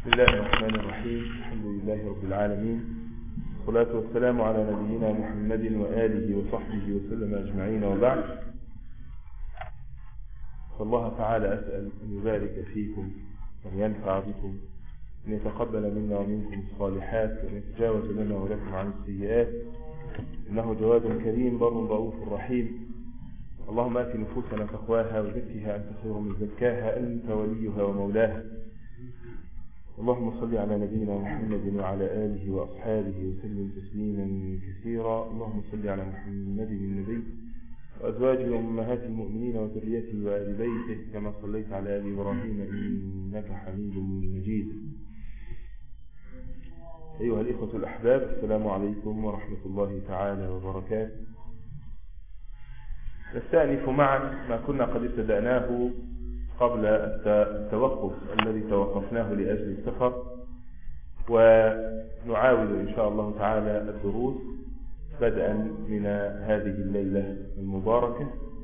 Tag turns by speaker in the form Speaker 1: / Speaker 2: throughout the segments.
Speaker 1: بسم الله الرحمن الرحيم. الحمد لله رب العالمين، والصلاة والسلام على نبينا محمد وآله وصحبه وسلم أجمعين، وبعد. فالله تعالى أسأل أن يبارك فيكم وأن ينفع بكم، أن يتقبل منا ومنكم الصالحات، وأن يتجاوز لنا ولكم عن السيئات، إنه جواد كريم بر رؤوف رحيم. اللهم آت نفوسنا تقواها وزكها أنت خير من زكاها، أنت وليها ومولاها. اللهم صل على نبينا محمد وعلى آله وأصحابه وسلم تسليما كثيرا. اللهم صل على محمد النبي وأزواجه وأمهات المؤمنين وذريته وآل بيته كما صليت على آل إبراهيم إنك حميد مجيد. أيها الإخوة الأحباب، السلام عليكم ورحمة الله تعالى وبركاته. نستأنف معا ما كنا قد ابتدأناه قبل التوقف الذي توقفناه لأجل السفر، ونعاود إن شاء الله تعالى الدروس بدءا من هذه الليلة المباركة،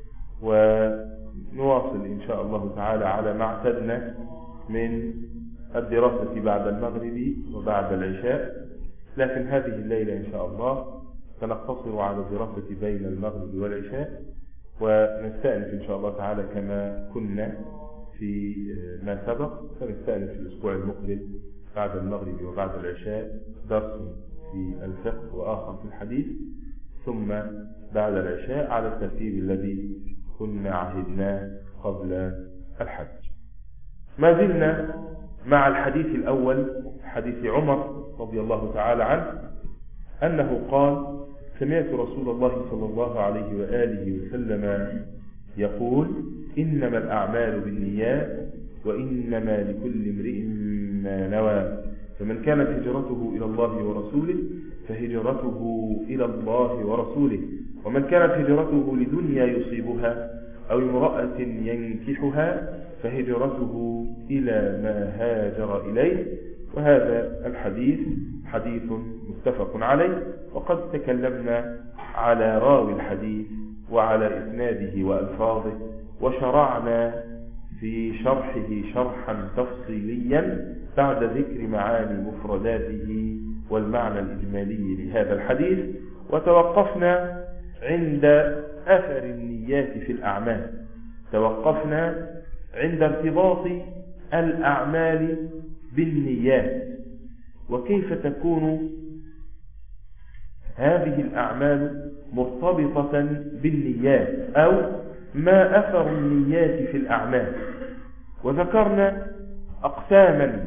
Speaker 1: ونواصل إن شاء الله تعالى على ما اعتدنا من الدراسة بعد المغرب وبعد العشاء. لكن هذه الليلة إن شاء الله سنقتصر على الدراسة بين المغرب والعشاء، ونستأنف إن شاء الله تعالى كما كنا في ما سبق. سنستأنف في الأسبوع المقبل بعد المغرب وبعد العشاء درس في الفقه وآخر في الحديث، ثم بعد العشاء على الترتيب الذي كنا عهدناه قبل الحج. ما زلنا مع الحديث الأول، حديث عمر رضي الله تعالى عنه، أنه قال: سمعت رسول الله صلى الله عليه وآله وسلم يقول: إنما الأعمال بالنيات وإنما لكل امرئ ما نوى، فمن كانت هجرته إلى الله ورسوله فهجرته إلى الله ورسوله، ومن كانت هجرته لدنيا يصيبها أو امرأة ينكحها فهجرته إلى ما هاجر إليه. وهذا الحديث حديث متفق عليه، وقد تكلمنا على راوي الحديث وعلى إسناده وألفاظه، وشرعنا في شرحه شرحا تفصيليا بعد ذكر معاني مفرداته والمعنى الإجمالي لهذا الحديث. وتوقفنا عند أثر النيات في الأعمال، توقفنا عند ارتباط الأعمال بالنيات، وكيف تكون هذه الأعمال مرتبطة بالنيات، أو ما أثر النيات في الأعمال. وذكرنا أقساما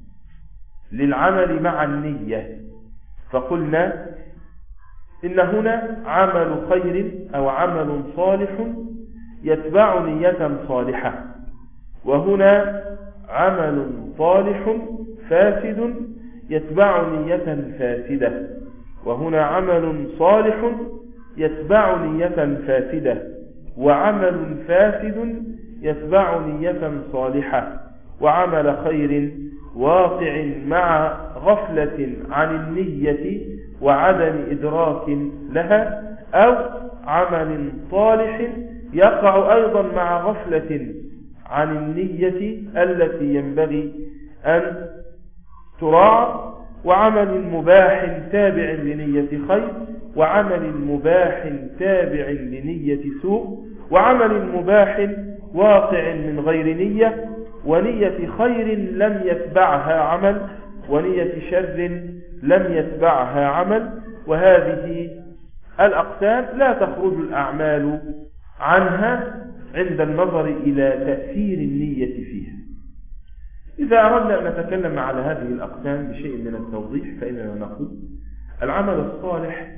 Speaker 1: للعمل مع النية، فقلنا إن هنا عمل خير أو عمل صالح يتبع نية صالحة، وهنا عمل صالح فاسد يتبع نية فاسدة، وهنا عمل صالح يتبع نية فاسدة، وعمل فاسد يتبع نية صالحة، وعمل خير واقع مع غفلة عن النية وعدم إدراك لها، أو عمل صالح يقع أيضا مع غفلة عن النية التي ينبغي أن تراعى، وعمل مباح تابع لنية خير، وعمل مباح تابع لنية سوء، وعمل مباح واقع من غير نية، ونية خير لم يتبعها عمل، ونية شر لم يتبعها عمل. وهذه الأقسام لا تخرج الأعمال عنها عند النظر إلى تأثير النية فيها. إذا أردنا أن نتكلم على هذه الأقسام بشيء من التوضيح، فإننا نقول: العمل الصالح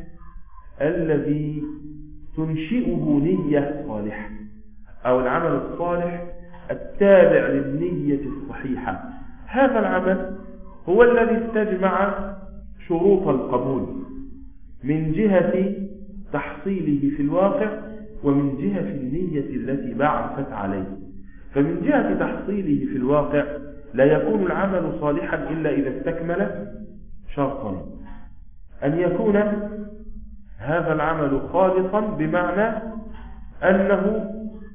Speaker 1: الذي تنشئه نية صالحة، أو العمل الصالح التابع للنية الصحيحة، هذا العمل هو الذي استجمع شروط القبول من جهة تحصيله في الواقع، ومن جهة النية التي بعثت عليه. فمن جهة تحصيله في الواقع لا يكون العمل صالحا إلا إذا استكمل شرطين: أن يكون هذا العمل خالصا، بمعنى أنه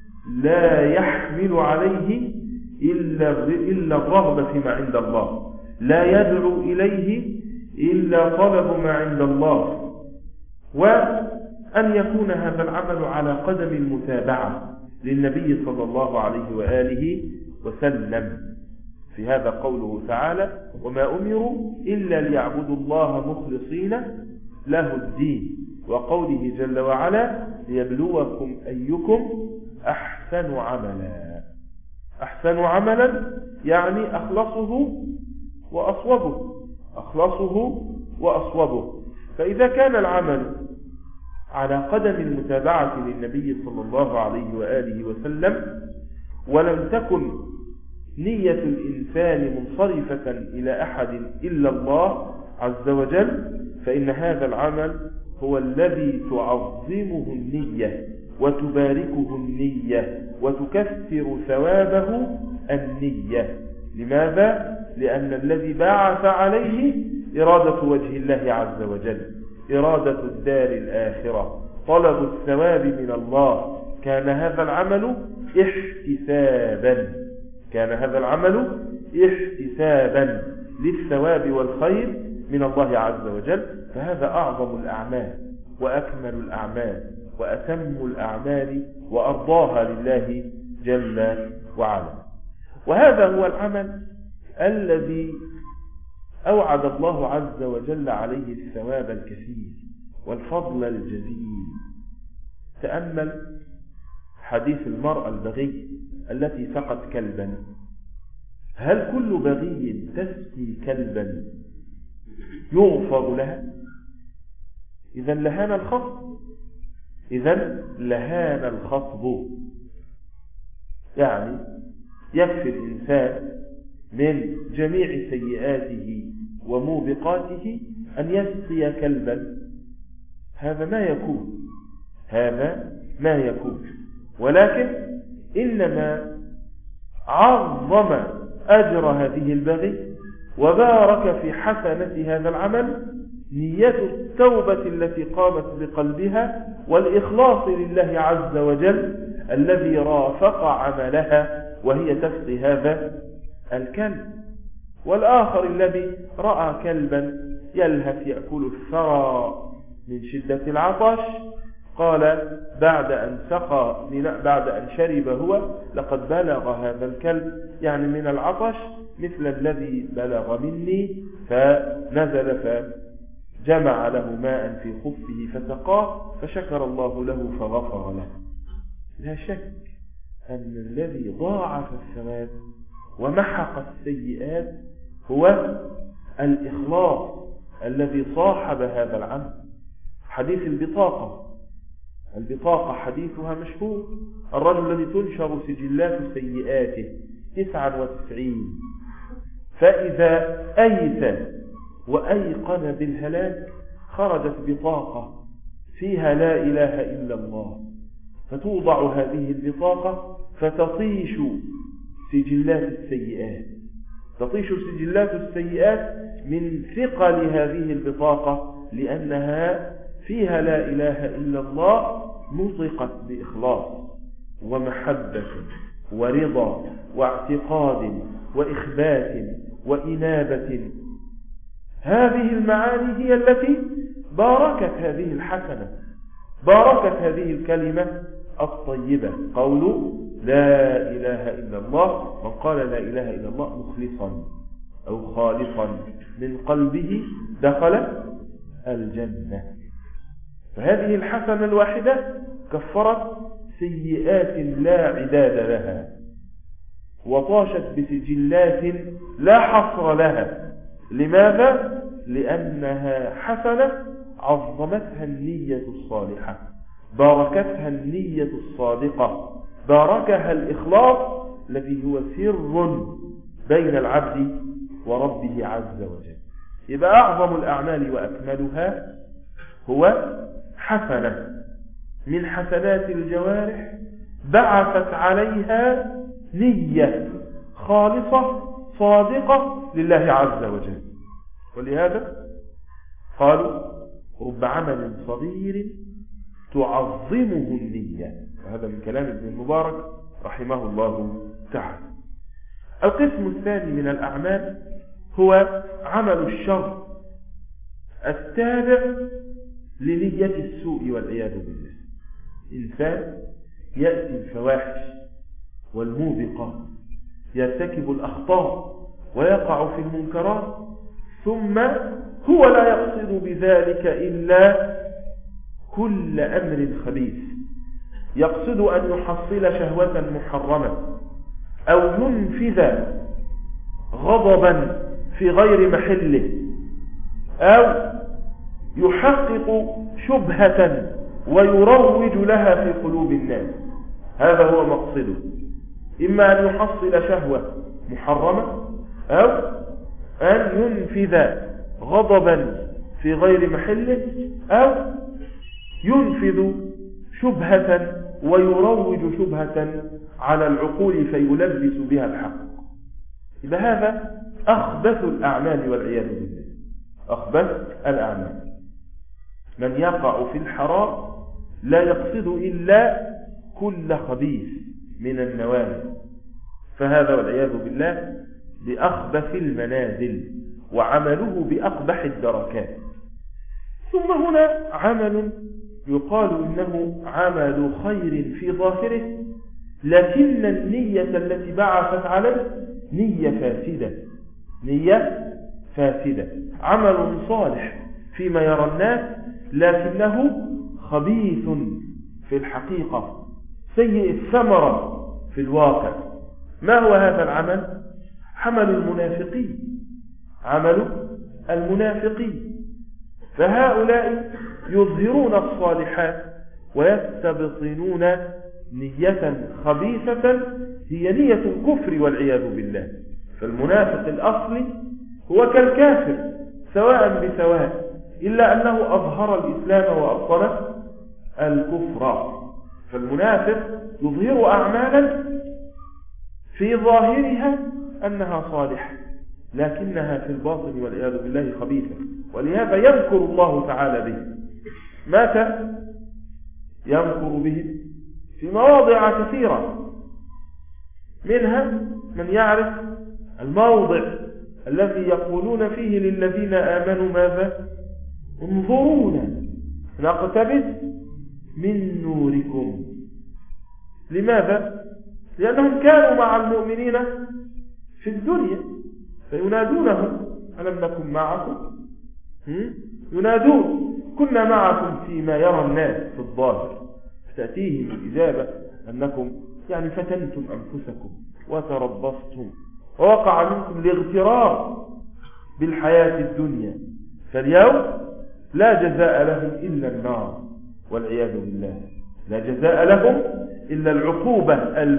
Speaker 1: لا يحمل عليه إلا الرغبة فيما عند الله، لا يدعو إليه إلا طلب ما عند الله، وأن يكون هذا العمل على قدم المتابعة للنبي صلى الله عليه وآله وسلم. في هذا قوله تعالى: وما أمروا إلا ليعبدوا الله مخلصين له الدين، وقوله جل وعلا: ليبلوكم أيكم أحسن عملا. أحسن عملا يعني أخلصه وأصوبه. فإذا كان العمل على قدم المتابعة للنبي صلى الله عليه وآله وسلم، ولم تكن نية الإنسان منصرفة إلى أحد إلا الله عز وجل، فإن هذا العمل هو الذي تعظمه النية وتباركه النية وتكثر ثوابه النية. لماذا؟ لأن الذي باعث عليه إرادة وجه الله عز وجل، إرادة الدار الآخرة، طلب الثواب من الله. كان هذا العمل احتسابا للثواب والخير من الله عز وجل. فهذا أعظم الأعمال وأكمل الأعمال وأتم الأعمال وأرضاها لله جل وعلا. وهذا هو العمل الذي أوعد الله عز وجل عليه الثواب الكثير والفضل الجزيل. تأمل حديث المرأة البغي التي سقت كلبا. هل كل بغي تسقي كلبا يغفر لها؟ إذا لهان الخطب. يعني يكفي الإنسان من جميع سيئاته وموبقاته أن يسقي كلبا. هذا ما يكون، ولكن إنما عظم أجر هذه البغي وبارك في حسنة هذا العمل نية التوبة التي قامت بقلبها والإخلاص لله عز وجل الذي رافق عملها وهي تسقي هذا الكلب. والآخر الذي رأى كلبا يلهث يأكل الثرى من شدة العطش قال بعد أن شرب هو: لقد بلغ هذا الكلب يعني من العطش مثل الذي بلغ مني. فنزل فجمع له ماء في خفه فسقاه فشكر الله له فغفر له. لا شك أن الذي ضاعف الثواب ومحق السيئات هو الإخلاص الذي صاحب هذا العمل. حديث البطاقة حديثها مشهور. الرجل الذي تنشر سجلات سيئاته 99، فإذا أيس وأيقن بالهلاك خرجت بطاقة فيها لا إله إلا الله، فتوضع هذه البطاقة فتطيش سجلات السيئات من ثقل هذه البطاقة، لأنها فيها لا إله إلا الله نطقت بإخلاص ومحبة ورضا واعتقاد وإخبات وإنابة. هذه المعاني هي التي باركت هذه الحسنة، باركت هذه الكلمة الطيبة. قول لا إله إلا الله، من قال لا إله إلا الله مخلصا أو خالصا من قلبه دخل الجنة. فهذه الحسنة الواحدة كفرت سيئات لا عداد لها وطاشت بسجلات لا حصر لها. لماذا؟ لأنها حسنة عظمتها النية الصالحة، باركتها النية الصادقة، باركها الإخلاص الذي هو سر بين العبد وربه عز وجل. يبقى أعظم الأعمال وأكملها هو حسنة من حسنات الجوارح بعثت عليها نية خالصة صادقة لله عز وجل. ولهذا قالوا: رب عمل صغير تعظمه النية. وهذا من كلام ابن المبارك رحمه الله تعالى. القسم الثاني من الأعمال هو عمل الشر التابع لنية السوء والعياذ بالله. إنسان يأتي الفواحش والموبقات، يرتكب الأخطاء ويقع في المنكرات، ثم هو لا يقصد بذلك إلا كل أمر خبيث، يقصد أن يحصل شهوة محرمة أو ينفذ غضبا في غير محله أو يحقق شبهة ويروج لها في قلوب الناس. هذا هو مقصده، إما أن يحصل شهوة محرمة أو أن ينفذ غضبا في غير محله أو ينفذ شبهة ويروج شبهة على العقول فيلبس بها الحق. إذا هذا أخبث الأعمال والعياذ بالله، أخبث الأعمال. من يقع في الحرام لا يقصد إلا كل خبيث من النواهي، فهذا والعياذ بالله بأخبث المنازل وعمله بأقبح الدركات. ثم هنا عمل يقال إنه عمل خير في ظاهره، لكن النية التي بعثت عليه نية فاسدة، نية فاسدة. عمل صالح فيما يرى الناس لكنه خبيث في الحقيقة، سيء الثمرة في الواقع. ما هو هذا العمل؟ عمل المنافقين، عمل المنافقين. فهؤلاء يظهرون الصالحات ويستبطنون نية خبيثة هي نية الكفر والعياذ بالله. فالمنافق الأصلي هو كالكافر سواء بسواء، إلا أنه أظهر الإسلام وأبطن الكفر. فالمنافق يظهر أعمالا في ظاهرها أنها صالحة لكنها في الباطن والعياذ بالله خبيثة، ولهذا يذكر الله تعالى به. متى يذكر به؟ في مواضع كثيرة، منها من يعرف الموضع الذي يقولون فيه للذين آمنوا ماذا؟ انظرونا نقتبس من نوركم. لماذا؟ لأنهم كانوا مع المؤمنين في الدنيا فينادونهم ألم نكن معكم؟ ينادون كنا معكم فيما يرى الناس في الظاهر، تأتيهم الإجابة أنكم يعني فتنتم أنفسكم وتربصتم ووقع منكم الاغترار بالحياة الدنيا، فاليوم لا جزاء لهم إلا النار والعياذ بالله، لا جزاء لهم إلا العقوبة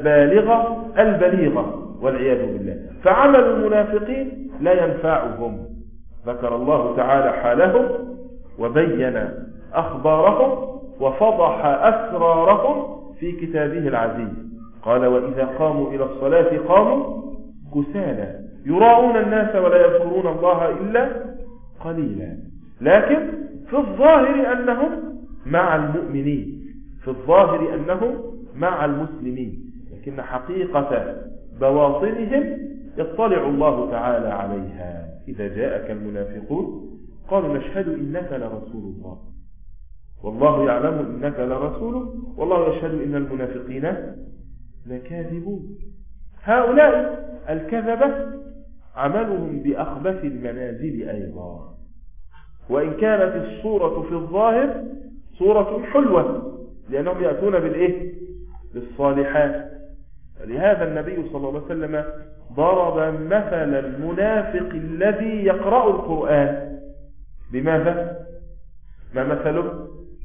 Speaker 1: البليغة والعياذ بالله. فعمل المنافقين لا ينفعهم. ذكر الله تعالى حالهم وبين أخبارهم وفضح أسرارهم في كتابه العزيز. قال وإذا قاموا إلى الصلاة قاموا كسالى يراءون الناس ولا يذكرون الله إلا قليلا. لكن في الظاهر أنهم مع المؤمنين، في الظاهر أنهم مع المسلمين، لكن حقيقة بواطنهم يطلع الله تعالى عليها. إذا جاءك المنافقون قالوا نشهد إنك لرسول الله والله يعلم إنك لرسوله والله يشهد إن المنافقين لكاذبون. هؤلاء الكذبة عملهم بأخبث المنازل أيضا، وإن كانت الصورة في الظاهر صورة حلوة لأنهم يأتون بالصالحات. لهذا النبي صلى الله عليه وسلم ضرب مثل المنافق الذي يقرأ القرآن بماذا؟ ما مثله؟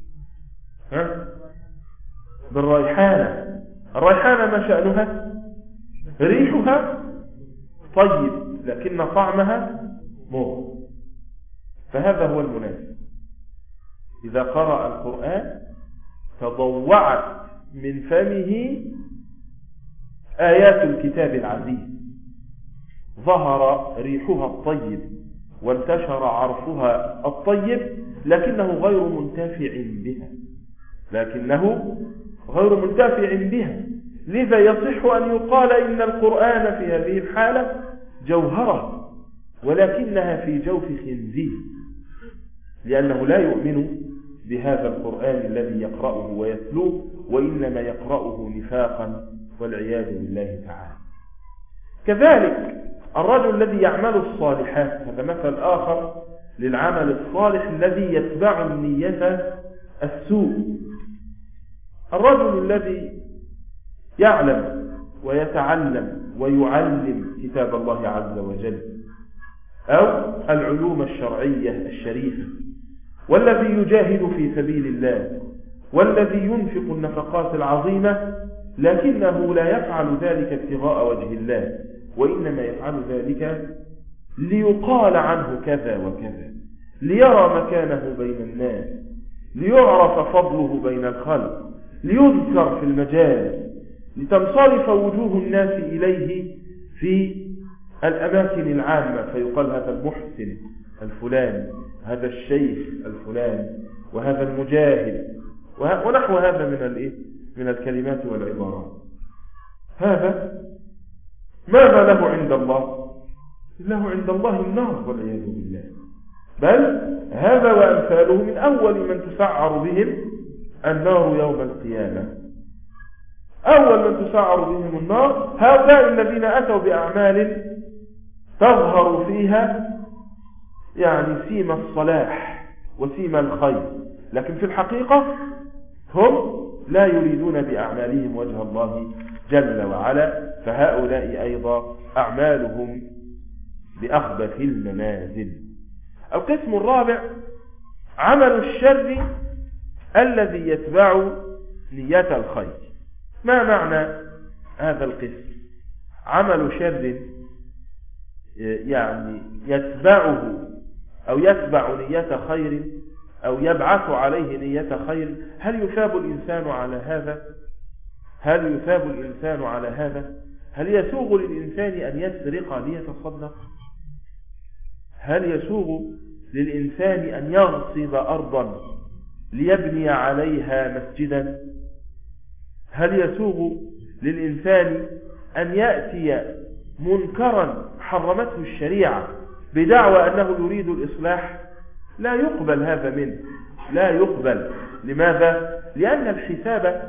Speaker 1: بالريحانة. الريحانة ما شأنها؟ ريحها طيب لكن طعمها مر. فهذا هو المنافق، إذا قرأ القرآن تضوعت من فمه آيات الكتاب العزيز، ظهر ريحها الطيب وانتشر عرفها الطيب لكنه غير منتفع بها. لذا يصح أن يقال إن القرآن في هذه الحالة جوهرة. ولكنها في جوف خنزير، لأنه لا يؤمن بهذا القرآن الذي يقرأه ويتلوه، وإنما يقرأه نفاقا والعياذ بالله تعالى. كذلك الرجل الذي يعمل الصالحات، هذا مثل آخر للعمل الصالح الذي يتبع النية السوء. الرجل الذي يعلم ويتعلم ويعلم كتاب الله عز وجل أو العلوم الشرعية الشريفة، والذي يجاهد في سبيل الله، والذي ينفق النفقات العظيمة، لكنه لا يفعل ذلك ابتغاء وجه الله، وإنما يفعل ذلك ليقال عنه كذا وكذا، ليرى مكانه بين الناس، ليعرف فضله بين الخلق، ليذكر في المجال، لتنصرف وجوه الناس إليه في الأماكن العامة، فيقال هذا المحسن الفلاني، هذا الشيخ الفلاني، وهذا المجاهد، ونحو هذا من الكلمات والعبارات. هذا ماذا له عند الله؟ له عند الله النار والعياذ بالله. بل هذا وأمثاله من أول من تسعر بهم النار يوم القيامة. أول من تسعر بهم النار هؤلاء الذين أتوا بأعمال تظهر فيها يعني سيم الصلاح وسيم الخير، لكن في الحقيقة هم لا يريدون بأعمالهم وجه الله جل وعلا، فهؤلاء أيضا أعمالهم بأخبث المنازل. القسم الرابع عمل الشر الذي يتبع نية الخير. ما معنى هذا القسم؟ عمل شر يعني يتبعه أو يتبع نية خير أو يبعث عليه نية خير. هل يثاب الإنسان على هذا؟ هل يثاب الإنسان على هذا؟ هل يسوغ للإنسان أن يسرق ليتصدق؟ هل يسوغ للإنسان أن يغصب أرضا ليبني عليها مسجدا؟ هل يسوغ للإنسان أن يأتي منكرا حرمته الشريعة بدعوى أنه يريد الإصلاح؟ لا يقبل هذا منه، لا يقبل. لماذا؟ لأن الحساب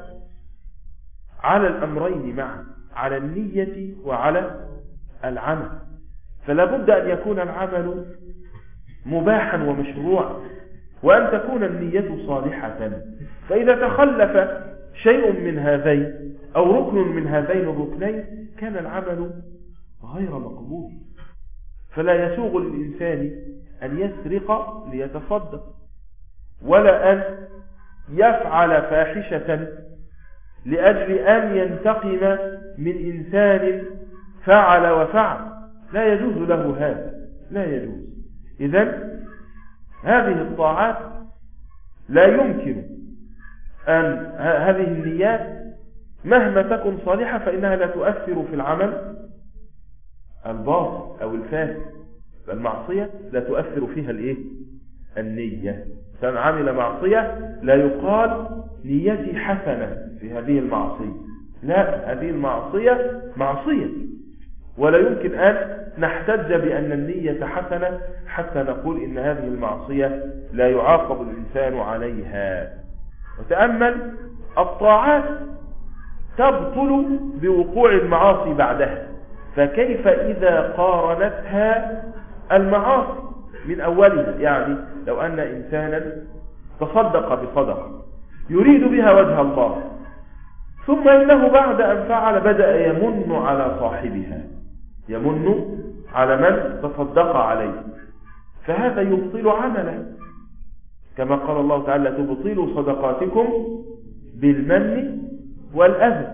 Speaker 1: على الأمرين معا، على النية وعلى العمل، فلا بد أن يكون العمل مباحا ومشروعا، وأن تكون النية صالحة. فإذا تخلف شيء من هذين أو ركن من هذين الركنين كان العمل غير مقبول. فلا يسوغ للإنسان أن يسرق ليتصدق، ولا أن يفعل فاحشة لأجل أن ينتقم من إنسان فعل وفعل، لا يجوز له هذا، لا يجوز. إذن هذه الطاعات لا يمكن أن هذه النيات مهما تكن صالحة فإنها لا تؤثر في العمل الباطل أو الفاسد. المعصية لا تؤثر فيها النية. فمن عمل معصية لا يقال نيتي حسنة في هذه المعصية، لا، هذه المعصية معصية، ولا يمكن أن نحتج بأن النية حسنة حتى نقول إن هذه المعصية لا يعاقب الإنسان عليها. وتأمل الطاعات تبطل بوقوع المعاصي بعدها، فكيف إذا قارنتها المعاصي من أولها؟ يعني لو أن إنسانا تصدق بصدقة يريد بها وجه الله، ثم إنه بعد أن فعل بدأ يمن على صاحبها، يمن على من تصدق عليه، فهذا يبطل عمله، كما قال الله تعالى تبطلوا صدقاتكم بالمن والأذى،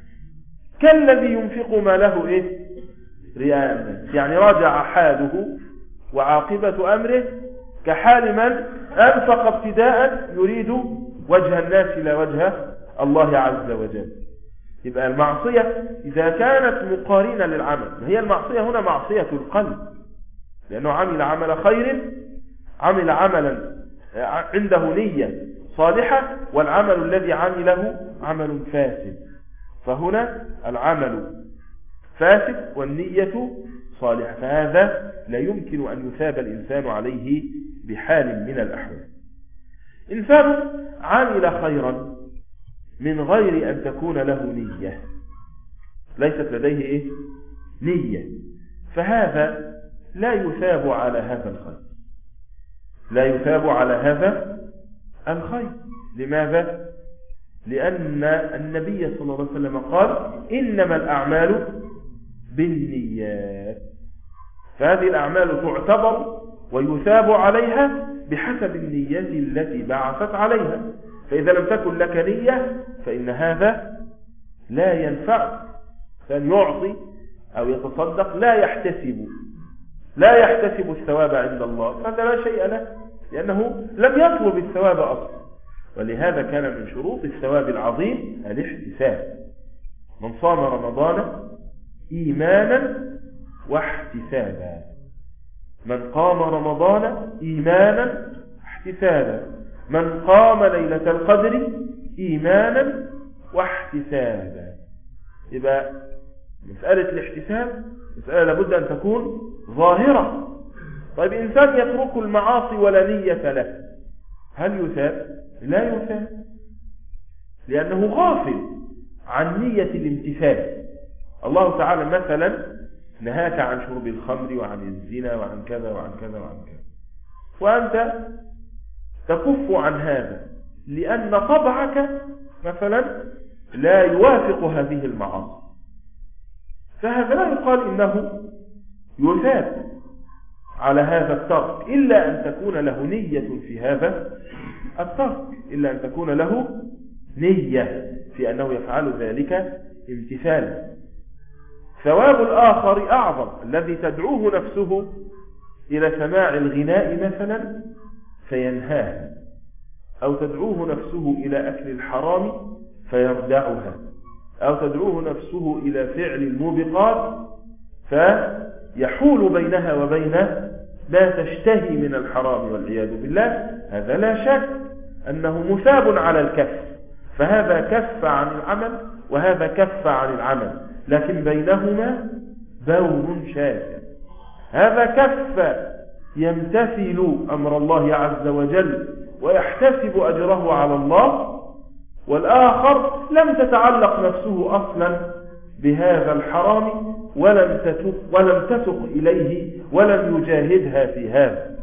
Speaker 1: كالذي ينفق ما له رياء الناس. يعني رجع حاله وعاقبة أمره كحال من أنفق ابتداء يريد وجه الناس لا وجه الله عز وجل. يبقى المعصية إذا كانت مقارنة للعمل، هي المعصية هنا معصية القلب، لأنه عمل عمل خير، عمل عملا عنده نية صالحة، والعمل الذي عمله عمل فاسد، فهنا العمل فاسد والنية صالحة، فهذا لا يمكن أن يثاب الإنسان عليه بحال من الأحوال. إنسان عمل خيرا من غير أن تكون له نية، ليست لديه نية، فهذا لا يثاب على هذا الخير، لا يثاب على هذا الخير. لماذا؟ لأن النبي صلى الله عليه وسلم قال إنما الأعمال بالنيات، فهذه الأعمال تعتبر ويثاب عليها بحسب النية التي بعثت عليها. فإذا لم تكن لك نية فإن هذا لا ينفع. فأن يعطي أو يتصدق لا يحتسب الثواب عند الله، فهذا لا شيء له، لأنه لم يطلب الثواب أصلا. ولهذا كان من شروط الثواب العظيم الاحتساب. من صام رمضان إيمانا واحتسابا، من قام رمضان إيمانا واحتسابا، من قام ليلة القدر إيمانا واحتسابا. يبقى مسألة الاحتساب مسألة لابد أن تكون ظاهرة. طيب إنسان يترك المعاصي ولا نية له، هل يثاب؟ لا يثاب، لأنه غافل عن نية الامتثال. الله تعالى مثلا نهاك عن شرب الخمر وعن الزنا وعن كذا وعن كذا وعن كذا، وأنت تكف عن هذا لأن طبعك مثلا لا يوافق هذه المعاصي، فهذا لا يقال إنه يثاب على هذا الترك، إلا أن تكون له نية في هذا الترك، إلا أن تكون له نية في أنه يفعل ذلك امتثالا. ثواب الآخر أعظم، الذي تدعوه نفسه إلى سماع الغناء مثلا فينهاها، أو تدعوه نفسه إلى أكل الحرام فيردعها، أو تدعوه نفسه إلى فعل الموبقات فيحول بينها وبين ما تشتهي من الحرام والعياذ بالله. هذا لا شك أنه مثاب على الكف، فهذا كف عن العمل وهذا كف عن العمل، لكن بينهما بون شاسع. هذا كف يمتثل أمر الله عز وجل ويحتسب أجره على الله، والآخر لم تتعلق نفسه أصلا بهذا الحرام ولم تسق إليه ولم يجاهدها في هذا.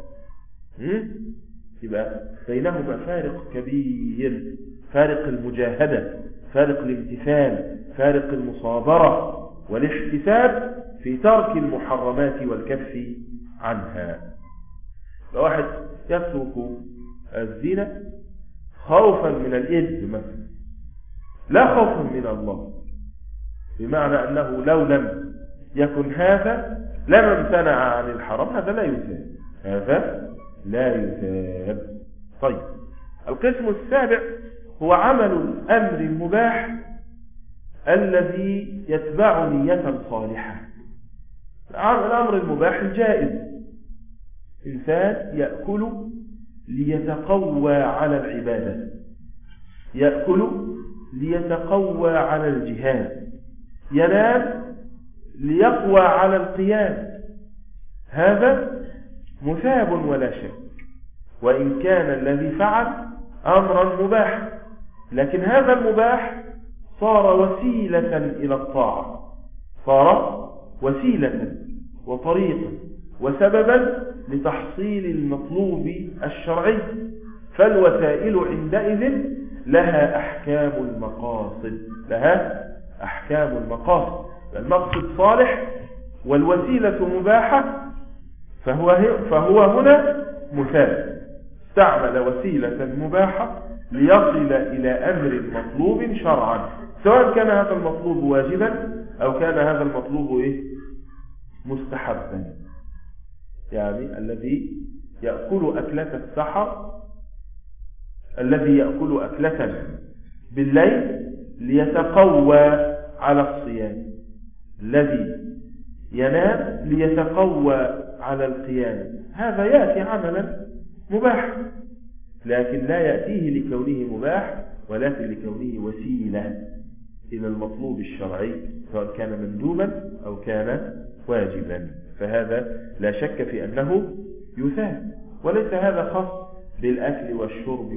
Speaker 1: يبقى بينهما فارق كبير، فارق المجاهدة، فارق الامتثال، فارق المصابرة والاحتساب في ترك المحرمات والكف عنها. لو واحد يترك الزنا خوفا من الإثم مثلا، لا خوفا من الله، بمعنى أنه لو لم يكن هذا لما امتنع عن الحرام، هذا لا يثاب، هذا لا يثاب. طيب، القسم السابع هو عمل الأمر المباح الذي يتبع نية صالحة. الأمر المباح الجائز، إنسان يأكل ليتقوى على العبادة، يأكل ليتقوى على الجهاد، ينام ليقوى على القيام، هذا مثاب ولا شك، وإن كان الذي فعل أمرا مباحا، لكن هذا المباح صار وسيلة إلى الطاعة، صار وسيلة وطريقا وسببا لتحصيل المطلوب الشرعي، فالوسائل عندئذ لها أحكام المقاصد، لها أحكام المقاصد. المقصد صالح والوسيلة مباحة، فهو هنا مثال، استعمل وسيلة مباحة ليصل إلى أمر مطلوب شرعا، سواء كان هذا المطلوب واجبا أو كان هذا المطلوب مستحبا. يعني الذي يأكل أكلة السحر، الذي يأكل أكلة بالليل ليتقوى على الصيام، الذي ينام ليتقوى على القيام، هذا يأتي عملا مباح، لكن لا يأتيه لكونه مباح، ولكن لكونه وسيلة، إلى المطلوب الشرعي سواء كان مندوبا أو كان واجبا، فهذا لا شك في أنه يثاب. وليس هذا خاص بالأكل والشرب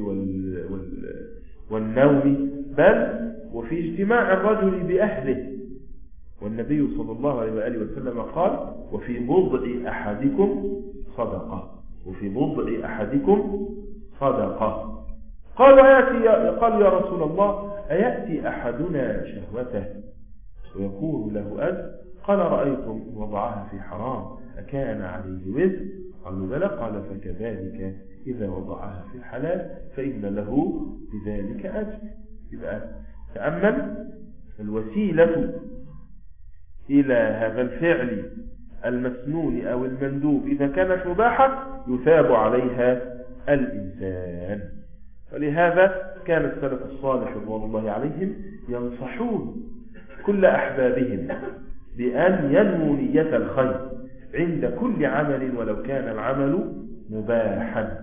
Speaker 1: والنوم، بل وفي اجتماع الرجل بأهله. والنبي صلى الله عليه وآله وسلم قال: وفي بضع أحدكم صدقة، وفي بضع أحدكم صدقة. قال يا رسول الله: أيأتي أحدنا شهوته ويكون له أجر؟ قال: رأيتم وضعها في حرام أكان عليه وزر؟ قالوا: بلى. قال: فكذلك إذا وضعها في الحلال فإن له بذلك أجر. يبقى تأمل الوسيلة إلى هذا الفعل المسنون أو المندوب إذا كانت مباحة يثاب عليها الإنسان. ولهذا كان السلف الصالح رضوان الله عليهم ينصحون كل أحبابهم بأن ينموا نية الخير عند كل عمل ولو كان العمل مباحا.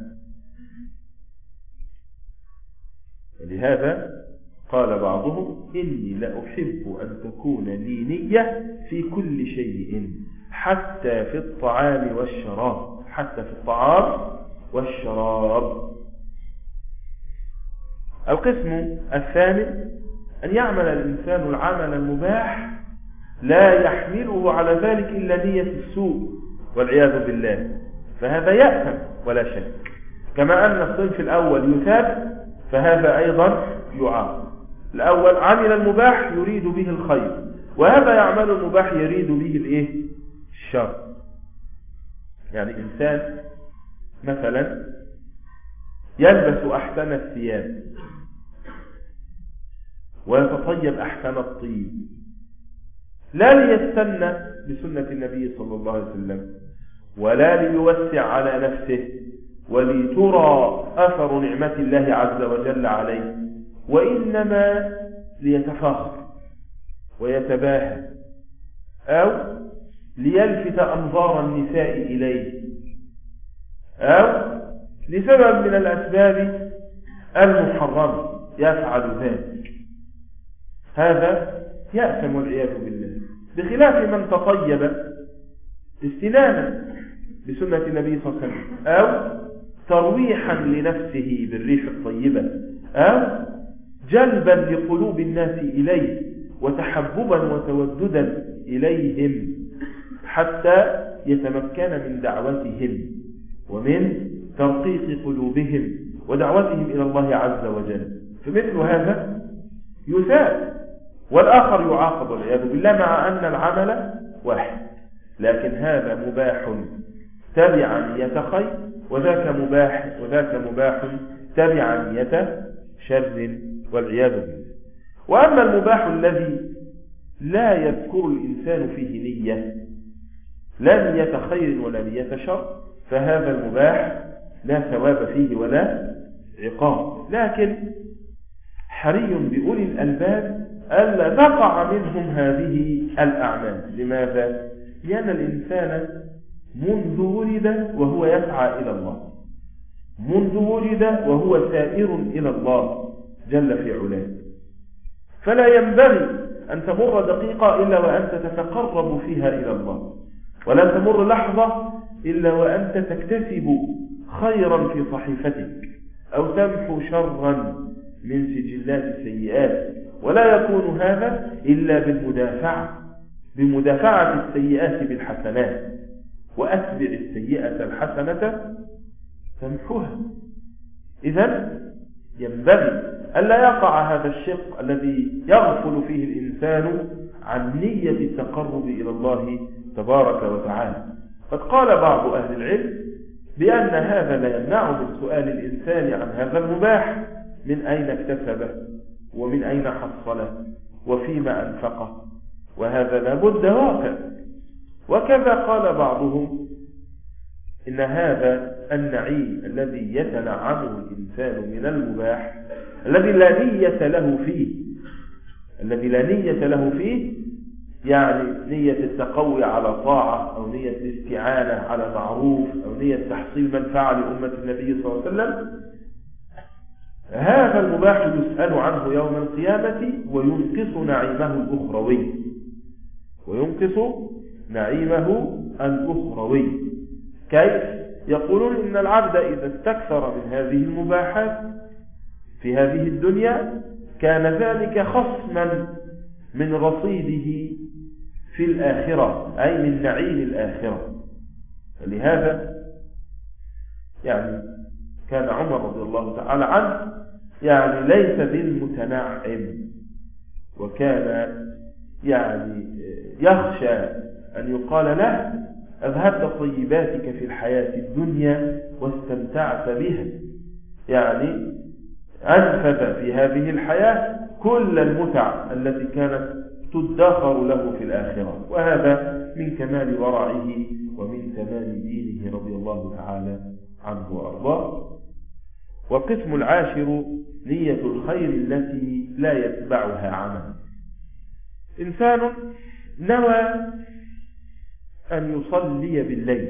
Speaker 1: ولهذا قال بعضهم: إني لأحب أن تكون لي نية في كل شيء حتى في الطعام والشراب، حتى في الطعام والشراب. القسم الثامن: أن يعمل الإنسان العمل المباح لا يحمله على ذلك إلا نية السوء والعياذ بالله، فهذا يأثم ولا شك. كما أن الصنف الأول يثاب فهذا أيضا يعاقب. الأول عمل المباح يريد به الخير، وهذا يعمل المباح يريد به الشر. يعني إنسان مثلا يلبس أحسن الثياب ويتطيب أحسن الطيب، لا ليستنى بسنة النبي صلى الله عليه وسلم ولا ليوسع على نفسه ولترى أثر نعمة الله عز وجل عليه، وإنما ليتفاخر ويتباهى أو ليلفت أنظار النساء إليه أو لسبب من الأسباب المحرمة يفعل ذلك، هذا يأثم والعياذ بالله. بخلاف من تطيب استنانا بسنة النبي صلى الله عليه وسلم أو ترويحا لنفسه بالريح الطيبة أو جلبا لقلوب الناس إليه وتحببا وتوددا إليهم حتى يتمكن من دعوتهم ومن ترقيق قلوبهم ودعوتهم إلى الله عز وجل، فمثل هذا يثاب والآخر يعاقب والعياذ بالله، مع أن العمل واحد، لكن هذا مباح تبع نية خير وذاك مباح تبع نية شر والعياذ بالله. وأما المباح الذي لا يذكر الإنسان فيه نية، لا نية خير ولا نية شر، فهذا المباح لا ثواب فيه ولا عقاب، لكن حري بأولي الألباب ألا تقع منهم هذه الأعمال. لماذا؟ لأن الإنسان منذ ولد وهو يسعى إلى الله، منذ ولد وهو سائر إلى الله جل في علاه، فلا ينبغي أن تمر دقيقة إلا وأنت تتقرب فيها إلى الله، ولا تمر لحظة إلا وأنت تكتسب خيرا في صحيفتك أو تمحو شرا من سجلات السيئات، ولا يكون هذا إلا بمدافعة السيئات بالحسنات، وأتبع السيئة الحسنة تمحوها. إذن ينبغي ألا يقع هذا الشق الذي يغفل فيه الإنسان عن نية التقرب إلى الله تبارك وتعالى. قد قال بعض أهل العلم بأن هذا لا يمنع من سؤال الإنسان عن هذا المباح، من أين اكتسبه ومن أين حصله وفيما أنفقه، وهذا لابد واقع. وكذا قال بعضهم إن هذا النعيم الذي يتنعمه الإنسان من المباح الذي لا نية له فيه، يعني نية التقوي على طاعة أو نية الاستعانة على معروف أو نية تحصيل منفعة لأمة النبي صلى الله عليه وسلم، هذا المباح يسأل عنه يوم القيامة وينقص نعيمه الأخروي، كيف؟ يقولون إن العبد إذا استكثر من هذه المباحات في هذه الدنيا كان ذلك خصما من رصيده في الآخرة، أي من نعيم الآخرة. ولهذا يعني كان عمر رضي الله تعالى عنه يعني ليس بالمتنعم، وكان يعني يخشى أن يقال له أذهبت طيباتك في الحياة الدنيا واستمتعت بها، يعني أنفذ في هذه الحياة كل المتع التي كانت تدخر له في الآخرة. وهذا من كمال ورعه ومن تمام دينه رضي الله تعالى عنه وأرضاه. والقسم العاشر نية الخير التي لا يتبعها عمل. إنسان نوى أن يصلي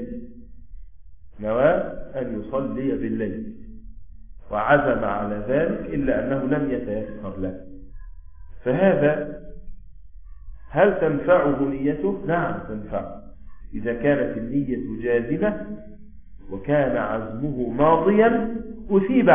Speaker 1: بالليل، وعزم على ذلك إلا أنه لم يتيسر له، فهذا هل تنفعه نيته؟ نعم تنفعه، إذا كانت النية جازمة وكان عزمه ماضيا أثيب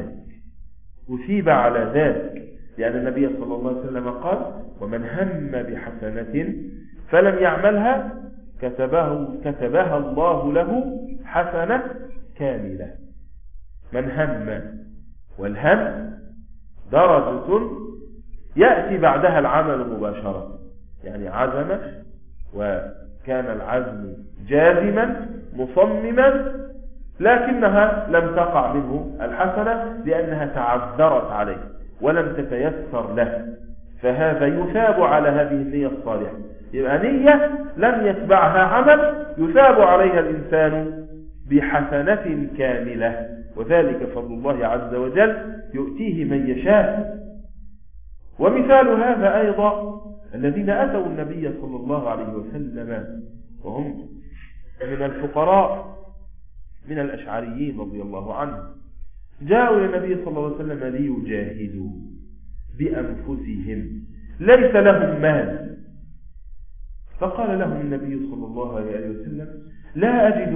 Speaker 1: على ذلك، لأن النبي صلى الله عليه وسلم قال: ومن هم بحسنة فلم يعملها كتبها الله له حسنة كاملة. من هم، والهم درجة يأتي بعدها العمل مباشرة، يعني عزم وكان العزم جازما مصمما، لكنها لم تقع منه الحسنة لأنها تعذرت عليه ولم تتيسر له، فهذا يثاب على هذه النية الصالحة. يبقى نية لم يتبعها عمل يثاب عليها الإنسان بحسنة كاملة، وذلك فضل الله عز وجل يؤتيه من يشاء. ومثال هذا أيضا الذين أتوا النبي صلى الله عليه وسلم وهم من الفقراء من الأشعريين رضي الله عنهم، جاءوا إلى النبي صلى الله عليه وسلم ليجاهدوا بأنفسهم، ليس لهم مال، فقال لهم النبي صلى الله عليه وسلم: لا أجد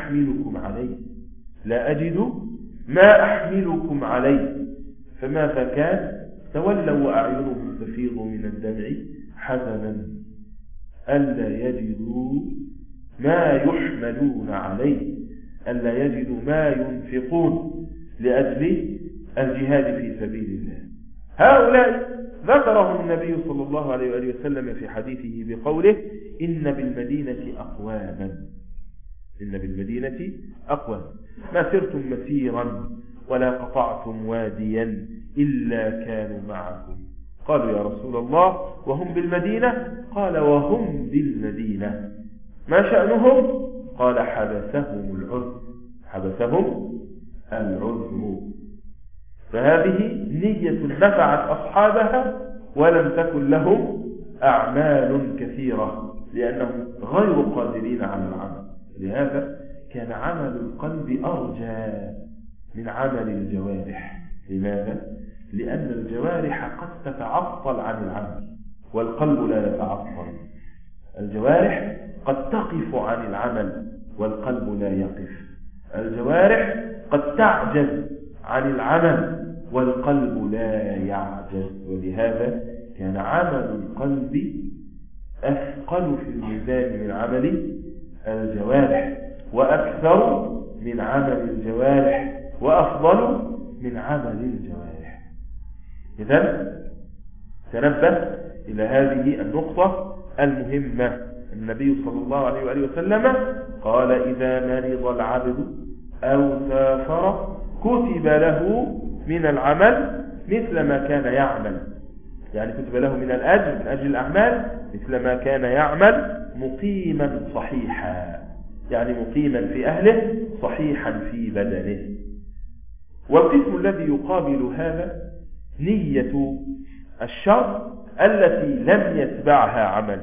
Speaker 1: ما أحملكم عليه. فماذا كان؟ تولوا وأعينهم تفيض من الدمع حزنا ألا يجدوا ما يحملون عليه، ألا يجدوا ما ينفقون لأجل الجهاد في سبيل الله. هؤلاء ذكرهم النبي صلى الله عليه وآله وسلم في حديثه بقوله: إن بالمدينة أقواما ما سرتم مسيرا ولا قطعتم واديا إلا كانوا معكم. قالوا: يا رسول الله وهم بالمدينة؟ قال: وهم بالمدينة. ما شأنهم؟ قال: حبسهم العذر. فهذه نية نفعت أصحابها ولم تكن لهم أعمال كثيرة لأنهم غير قادرين على العمل. لهذا كان عمل القلب أرجى من عمل الجوارح. لماذا؟ لأن الجوارح قد تتعطل عن العمل والقلب لا يتعطل. الجوارح قد تقف عن العمل والقلب لا يقف. الجوارح قد تعجز عن العمل والقلب لا يعجز. ولهذا كان عمل القلب أثقل في الميزان من عمل الجوارح، وأكثر من عمل الجوارح، وأفضل من عمل الجوارح. إذن تنبه إلى هذه النقطة المهمة. النبي صلى الله عليه وآله وسلم قال: إذا مرض العبد أو سافر كتب له من العمل مثل ما كان يعمل، يعني كتب له من الأجر من أجل الأعمال مثل ما كان يعمل مقيما صحيحا، يعني مقيما في أهله صحيحا في بدنه. والقسم الذي يقابل هذا نية الشر التي لم يتبعها عمل.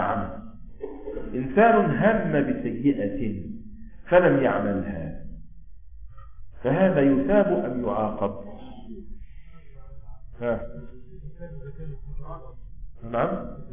Speaker 1: إنسان هم بسيئة فلم يعملها، فهذا يثاب أم يعاقب؟ نعم،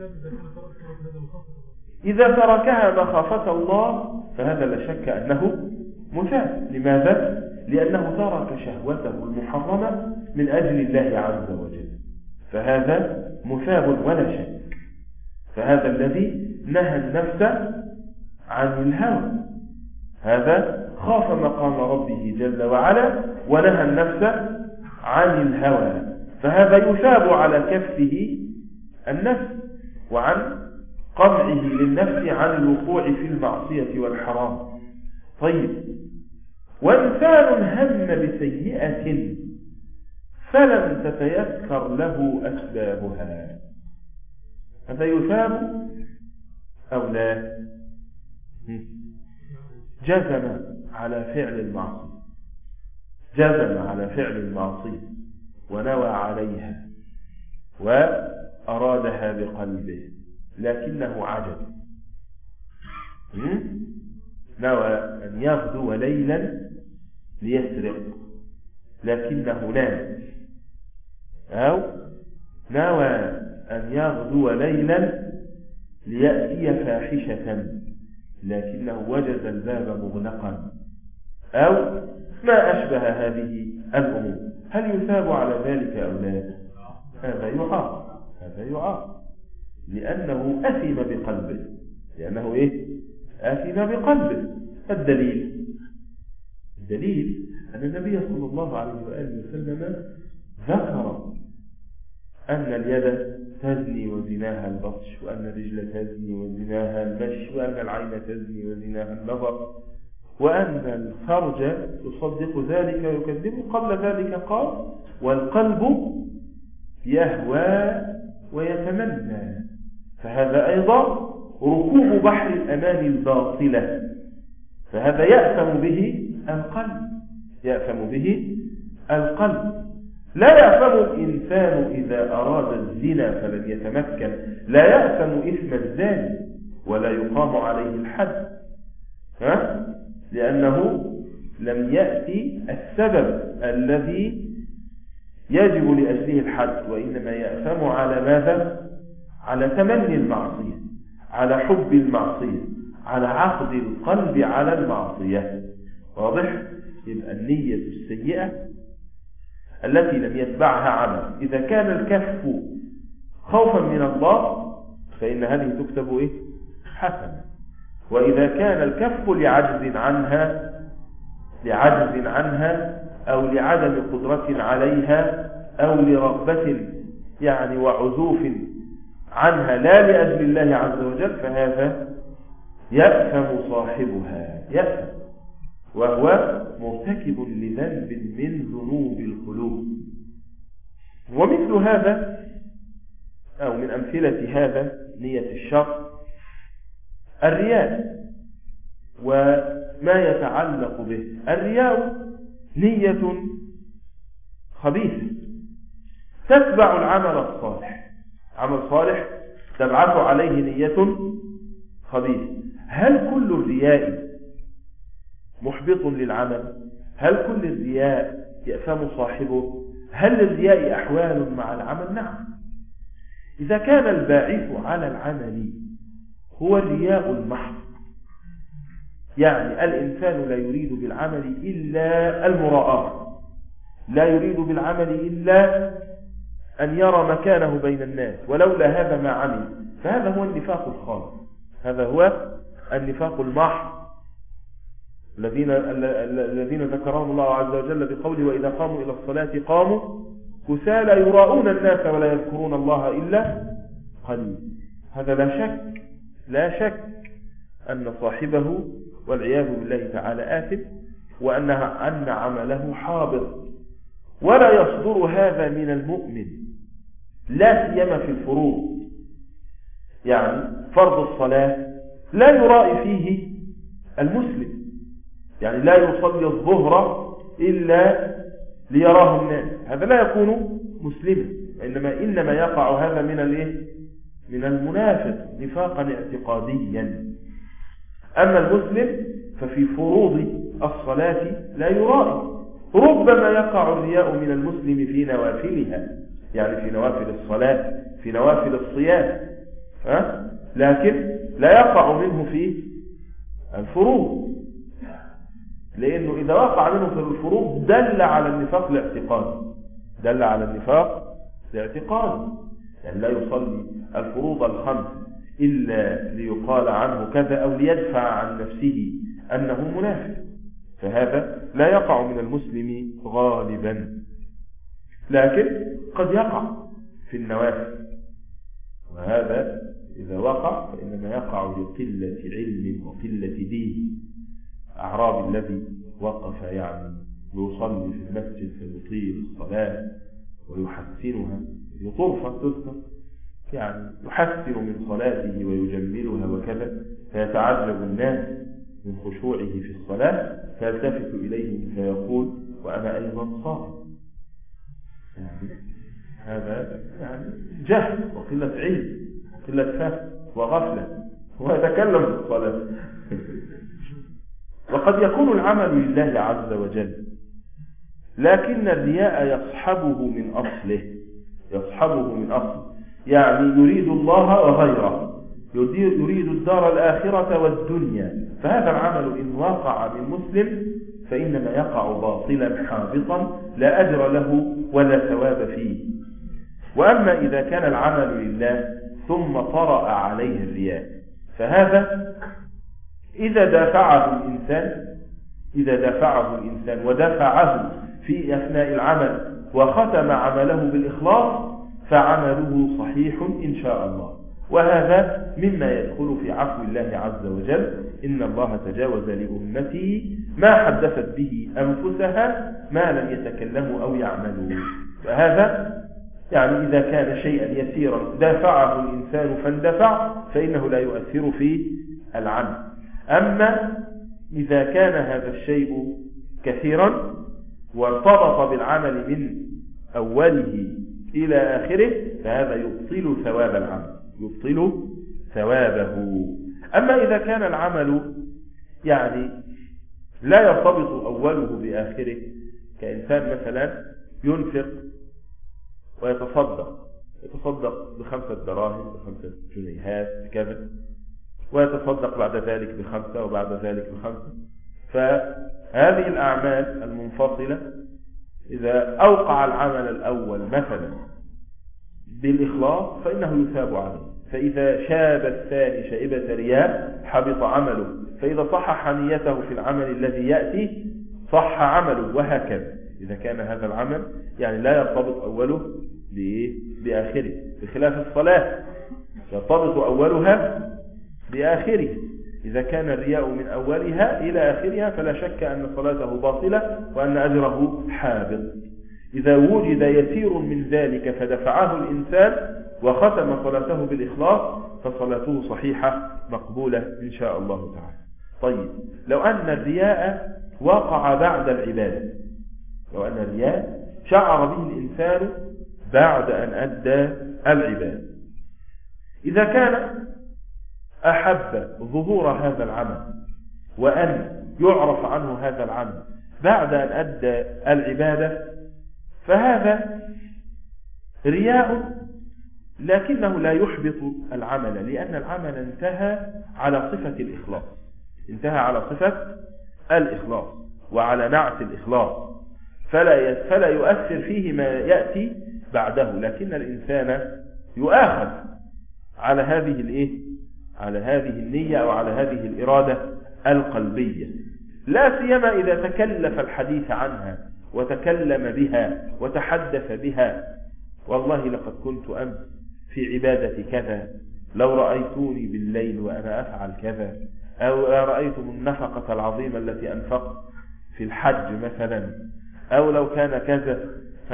Speaker 1: إذا تركها مخافة الله فهذا لا شك أنه مثاب. لماذا؟ لأنه ترك شهوته المحرمة من أجل الله عز وجل، فهذا مثاب ولا شك. فهذا الذي نهى النفس عن الهوى، هذا خاف مقام ربه جل وعلا ونهى النفس عن الهوى، فهذا يثاب على كفه النفس وعن قمعه للنفس عن الوقوع في المعصية والحرام. طيب، وإنسان هم بسيئة فلم تتيسر له أسبابها، هذا يثاب أو لا؟ جزم على فعل المعصية، جزم على فعل المعصية ونوى عليها وأرادها بقلبه لكنه عجب، نوى أن يغدو ليلا ليسرق لكنه نام، أو نوى أن يغدو ليلا ليأتي فاحشة لكنه وجد الباب مغلقا، أو ما أشبه هذه الأمور. هل يثاب على ذلك أو لا؟ هذا يعاق، هذا يعاق لأنه أثم بقلبه، لأنه إيه؟ أثم بقلبه. الدليل أن النبي صلى الله عليه وآله وسلم ذكر أن اليد تزني وزناها البطش، وأن الرجل تزني وزناها المشي، وأن العين تزني وزناها النظر، وأن الفرج يصدق ذلك ويكذبه. قبل ذلك قال: والقلب يهوى ويتمنى. فهذا أيضا ركوب بحر الأمان الباطلة، فهذا يأثم به القلب، يأثم به القلب. لا يأثم الإنسان إذا أراد الزنا فلم يتمكن، لا يأثم إثم الزاني ولا يقام عليه الحد، لأنه لم يأتي السبب الذي يجب لأجله الحد، وإنما يأثم على ماذا؟ على تمني المعصية، على حب المعصية، على عقد القلب على المعصية. واضح؟ يبقى النية السيئة التي لم يتبعها عمل، إذا كان الكف خوفا من الله فإن هذه تكتب إيه؟ حسنة. وإذا كان الكف لعجز عنها أو لعدم قدرة عليها أو لرغبة يعني وعزوف عنها لا لأجل الله عز وجل، فهذا يأثم صاحبها، يأثم وهو مرتكب لذنب من ذنوب القلوب. ومثل هذا أو من أمثلة هذا نية الشر الرياء وما يتعلق به. الرياء نية خبيثة تتبع العمل الصالح، عمل صالح تبعث عليه نية خبيثة. هل كل الرياء محبط للعمل؟ هل كل الرياء يأثم صاحبه؟ هل للرياء أحوال مع العمل؟ نعم. إذا كان الباعث على العمل هو الرياء المحض، يعني الإنسان لا يريد بالعمل إلا المراءة، لا يريد بالعمل إلا أن يرى مكانه بين الناس، ولولا هذا ما عمل، فهذا هو النفاق الخالص، هذا هو النفاق المحض الذين ذكرهم الله عز وجل بقوله: وإذا قاموا إلى الصلاة قاموا كسالى يراءون الناس ولا يذكرون الله إلا قليلا. هذا لا شك أن صاحبه والعياذ بالله تعالى آثم، وأن عمله حابط. ولا يصدر هذا من المؤمن، لا سيما في الفروض. يعني فرض الصلاة لا يرائي فيه المسلم، يعني لا يصلي الظهر إلا ليراه الناس، هذا لا يكون مسلما، إنما يقع هذا من المنافق نفاقا اعتقاديا. أما المسلم ففي فروض الصلاة لا يرائي، ربما يقع الرياء من المسلم في نوافلها، يعني في نوافل الصلاة، في نوافل الصيام، لكن لا يقع منه في الفروض، لأنه إذا وقع منه في الفروض دل على النفاق الاعتقادي، دل على النفاق الاعتقادي، يعني لا يصلي الفروض الخمس إلا ليقال عنه كذا أو ليدفع عن نفسه أنه منافق، فهذا لا يقع من المسلم غالبا، لكن قد يقع في النوافل، وهذا إذا وقع فإنما يقع لقلة علم وقلة دين. أعرابي الذي وقف يعني يصلي في المسجد فيطيل الصلاة ويحسنها، يطرفة تذكر، يعني يحسن من صلاته ويجملها وكذا، فيتعجب الناس من خشوعه في الصلاة، فيلتفت إليهم فيقول وأنا أيضا صائم. يعني هذا يعني جهل وقلة علم وقلة فهم وغفلة، ويتكلم في الصلاة. وقد يكون العمل لله عز وجل، لكن الرياء يصحبه من أصله، يصحبه من أصله، يعني يريد الله وغيره، يريد الدار الآخرة والدنيا، فهذا العمل إن وقع من مسلم فإنما يقع باطلا حابطا لا أجر له ولا ثواب فيه. وأما إذا كان العمل لله ثم طرأ عليه الرياء، فهذا إذا دافعه الإنسان ودفعه في أثناء العمل وختم عمله بالإخلاص فعمله صحيح إن شاء الله، وهذا مما يدخل في عفو الله عز وجل. إن الله تجاوز لأمته ما حدثت به أنفسها ما لم يتكلموا أو يعملوا، فهذا يعني إذا كان شيئا يسيرا دافعه الإنسان فاندفع فإنه لا يؤثر في العمل. أما إذا كان هذا الشيء كثيرا وارتبط بالعمل من أوله إلى آخره فهذا يبطل ثواب العمل، يبطل ثوابه. أما إذا كان العمل يعني لا يرتبط أوله بآخره، كإنسان مثلا ينفق ويتصدق ب5 دراهم ب5 جنيهات كذا، ويتصدق بعد ذلك ب5 وبعد ذلك ب5، فهذه الأعمال المنفصلة إذا أوقع العمل الأول مثلا بالإخلاص فإنه يثاب عليه، فإذا شاب الثاني شائبة رياء حبط عمله، فإذا صحح نيته في العمل الذي يأتي صح عمله، وهكذا. إذا كان هذا العمل يعني لا يرتبط أوله بآخره، بخلاف الصلاة يرتبط أولها بآخره، إذا كان الرياء من أولها إلى آخرها فلا شك أن صلاته باطلة وأن أجره حابط. إذا وجد يسير من ذلك فدفعه الإنسان وختم صلاته بالإخلاص فصلاته صحيحة مقبولة إن شاء الله تعالى. طيب، لو أن الرياء وقع بعد العبادة، لو أن الرياء شعر به الإنسان بعد أن أدى العبادة، إذا كان أحب ظهور هذا العمل وأن يعرف عنه هذا العمل بعد أن أدى العبادة فهذا رياء، لكنه لا يحبط العمل، لأن العمل انتهى على صفة الإخلاص، انتهى على صفة الإخلاص وعلى نعت الإخلاص، فلا يؤثر فيه ما يأتي بعده، لكن الإنسان يؤاخذ على على هذه النية أو على هذه الإرادة القلبية، لا سيما إذا تكلف الحديث عنها وتكلم بها وتحدث بها. والله لقد كنت أمس في عبادة كذا، لو رأيتوني بالليل وأنا أفعل كذا، أو رأيتم النفقة العظيمة التي أنفقت في الحج مثلا، أو لو كان كذا،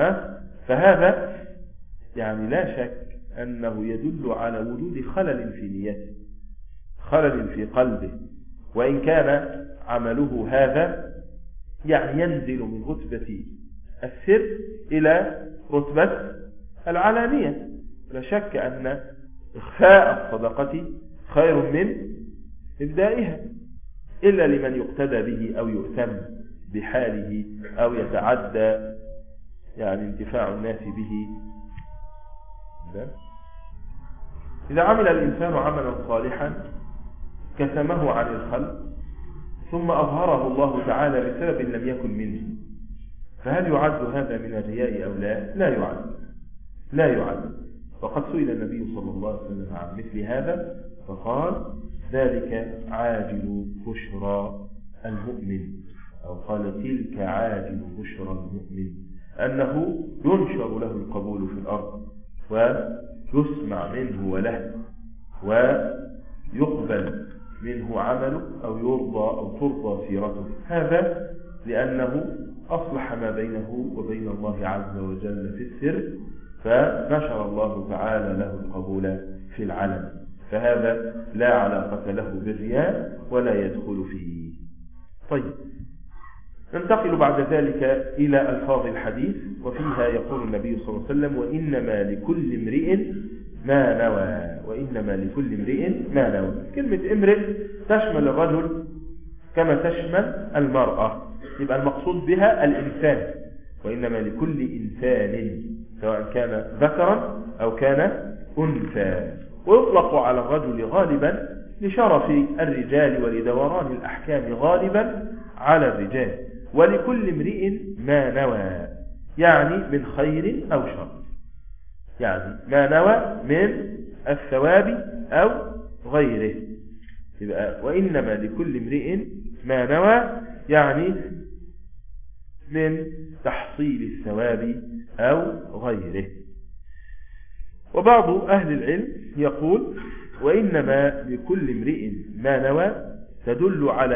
Speaker 1: فهذا يعني لا شك أنه يدل على وجود خلل في نيته، خلل في قلبه، وإن كان عمله هذا يعني ينزل من رتبة السر إلى رتبة العلانية. لا شك أن إخفاء الصدقة خير من إبدائها، إلا لمن يقتدى به أو يؤتم بحاله أو يتعدى يعني انتفاع الناس به. إذا عمل الإنسان عملا صالحا كتمه عن الخلق ثم أظهره الله تعالى بسبب لم يكن منه، فهل يعد هذا من الرياء أو لا؟ لا يعد. وقد سئل النبي صلى الله عليه وسلم عن مثل هذا فقال: ذلك عاجل بشرى المؤمن، أو قال: تلك عاجل بشرى المؤمن، أنه ينشر له القبول في الأرض ويسمع منه وله ويقبل منه عمله أو يرضى أو ترضى سيرته. هذا لأنه أصلح ما بينه وبين الله عز وجل في السر، فنشر الله تعالى له القبول في العلن، فهذا لا علاقة له بالرياء ولا يدخل فيه. طيب، ننتقل بعد ذلك إلى ألفاظ الحديث، وفيها يقول النبي صلى الله عليه وسلم: وإنما لكل امرئ ما نوى. وإنما لكل امرئ ما نوى. كلمة امرئ تشمل الرجل كما تشمل المرأة، يبقى المقصود بها الإنسان. وإنما لكل إنسان سواء كان ذكرا أو كان أنثى. ويطلق على الرجل غالبا لشرف الرجال ولدوران الأحكام غالبا على الرجال. ولكل امرئ ما نوى، يعني من خير أو شر، يعني ما نوى من الثواب أو غيره. يبقى وإنما لكل امرئ ما نوى يعني من تحصيل الثواب أو غيره. وبعض أهل العلم يقول: وإنما لكل امرئ ما نوى تدل على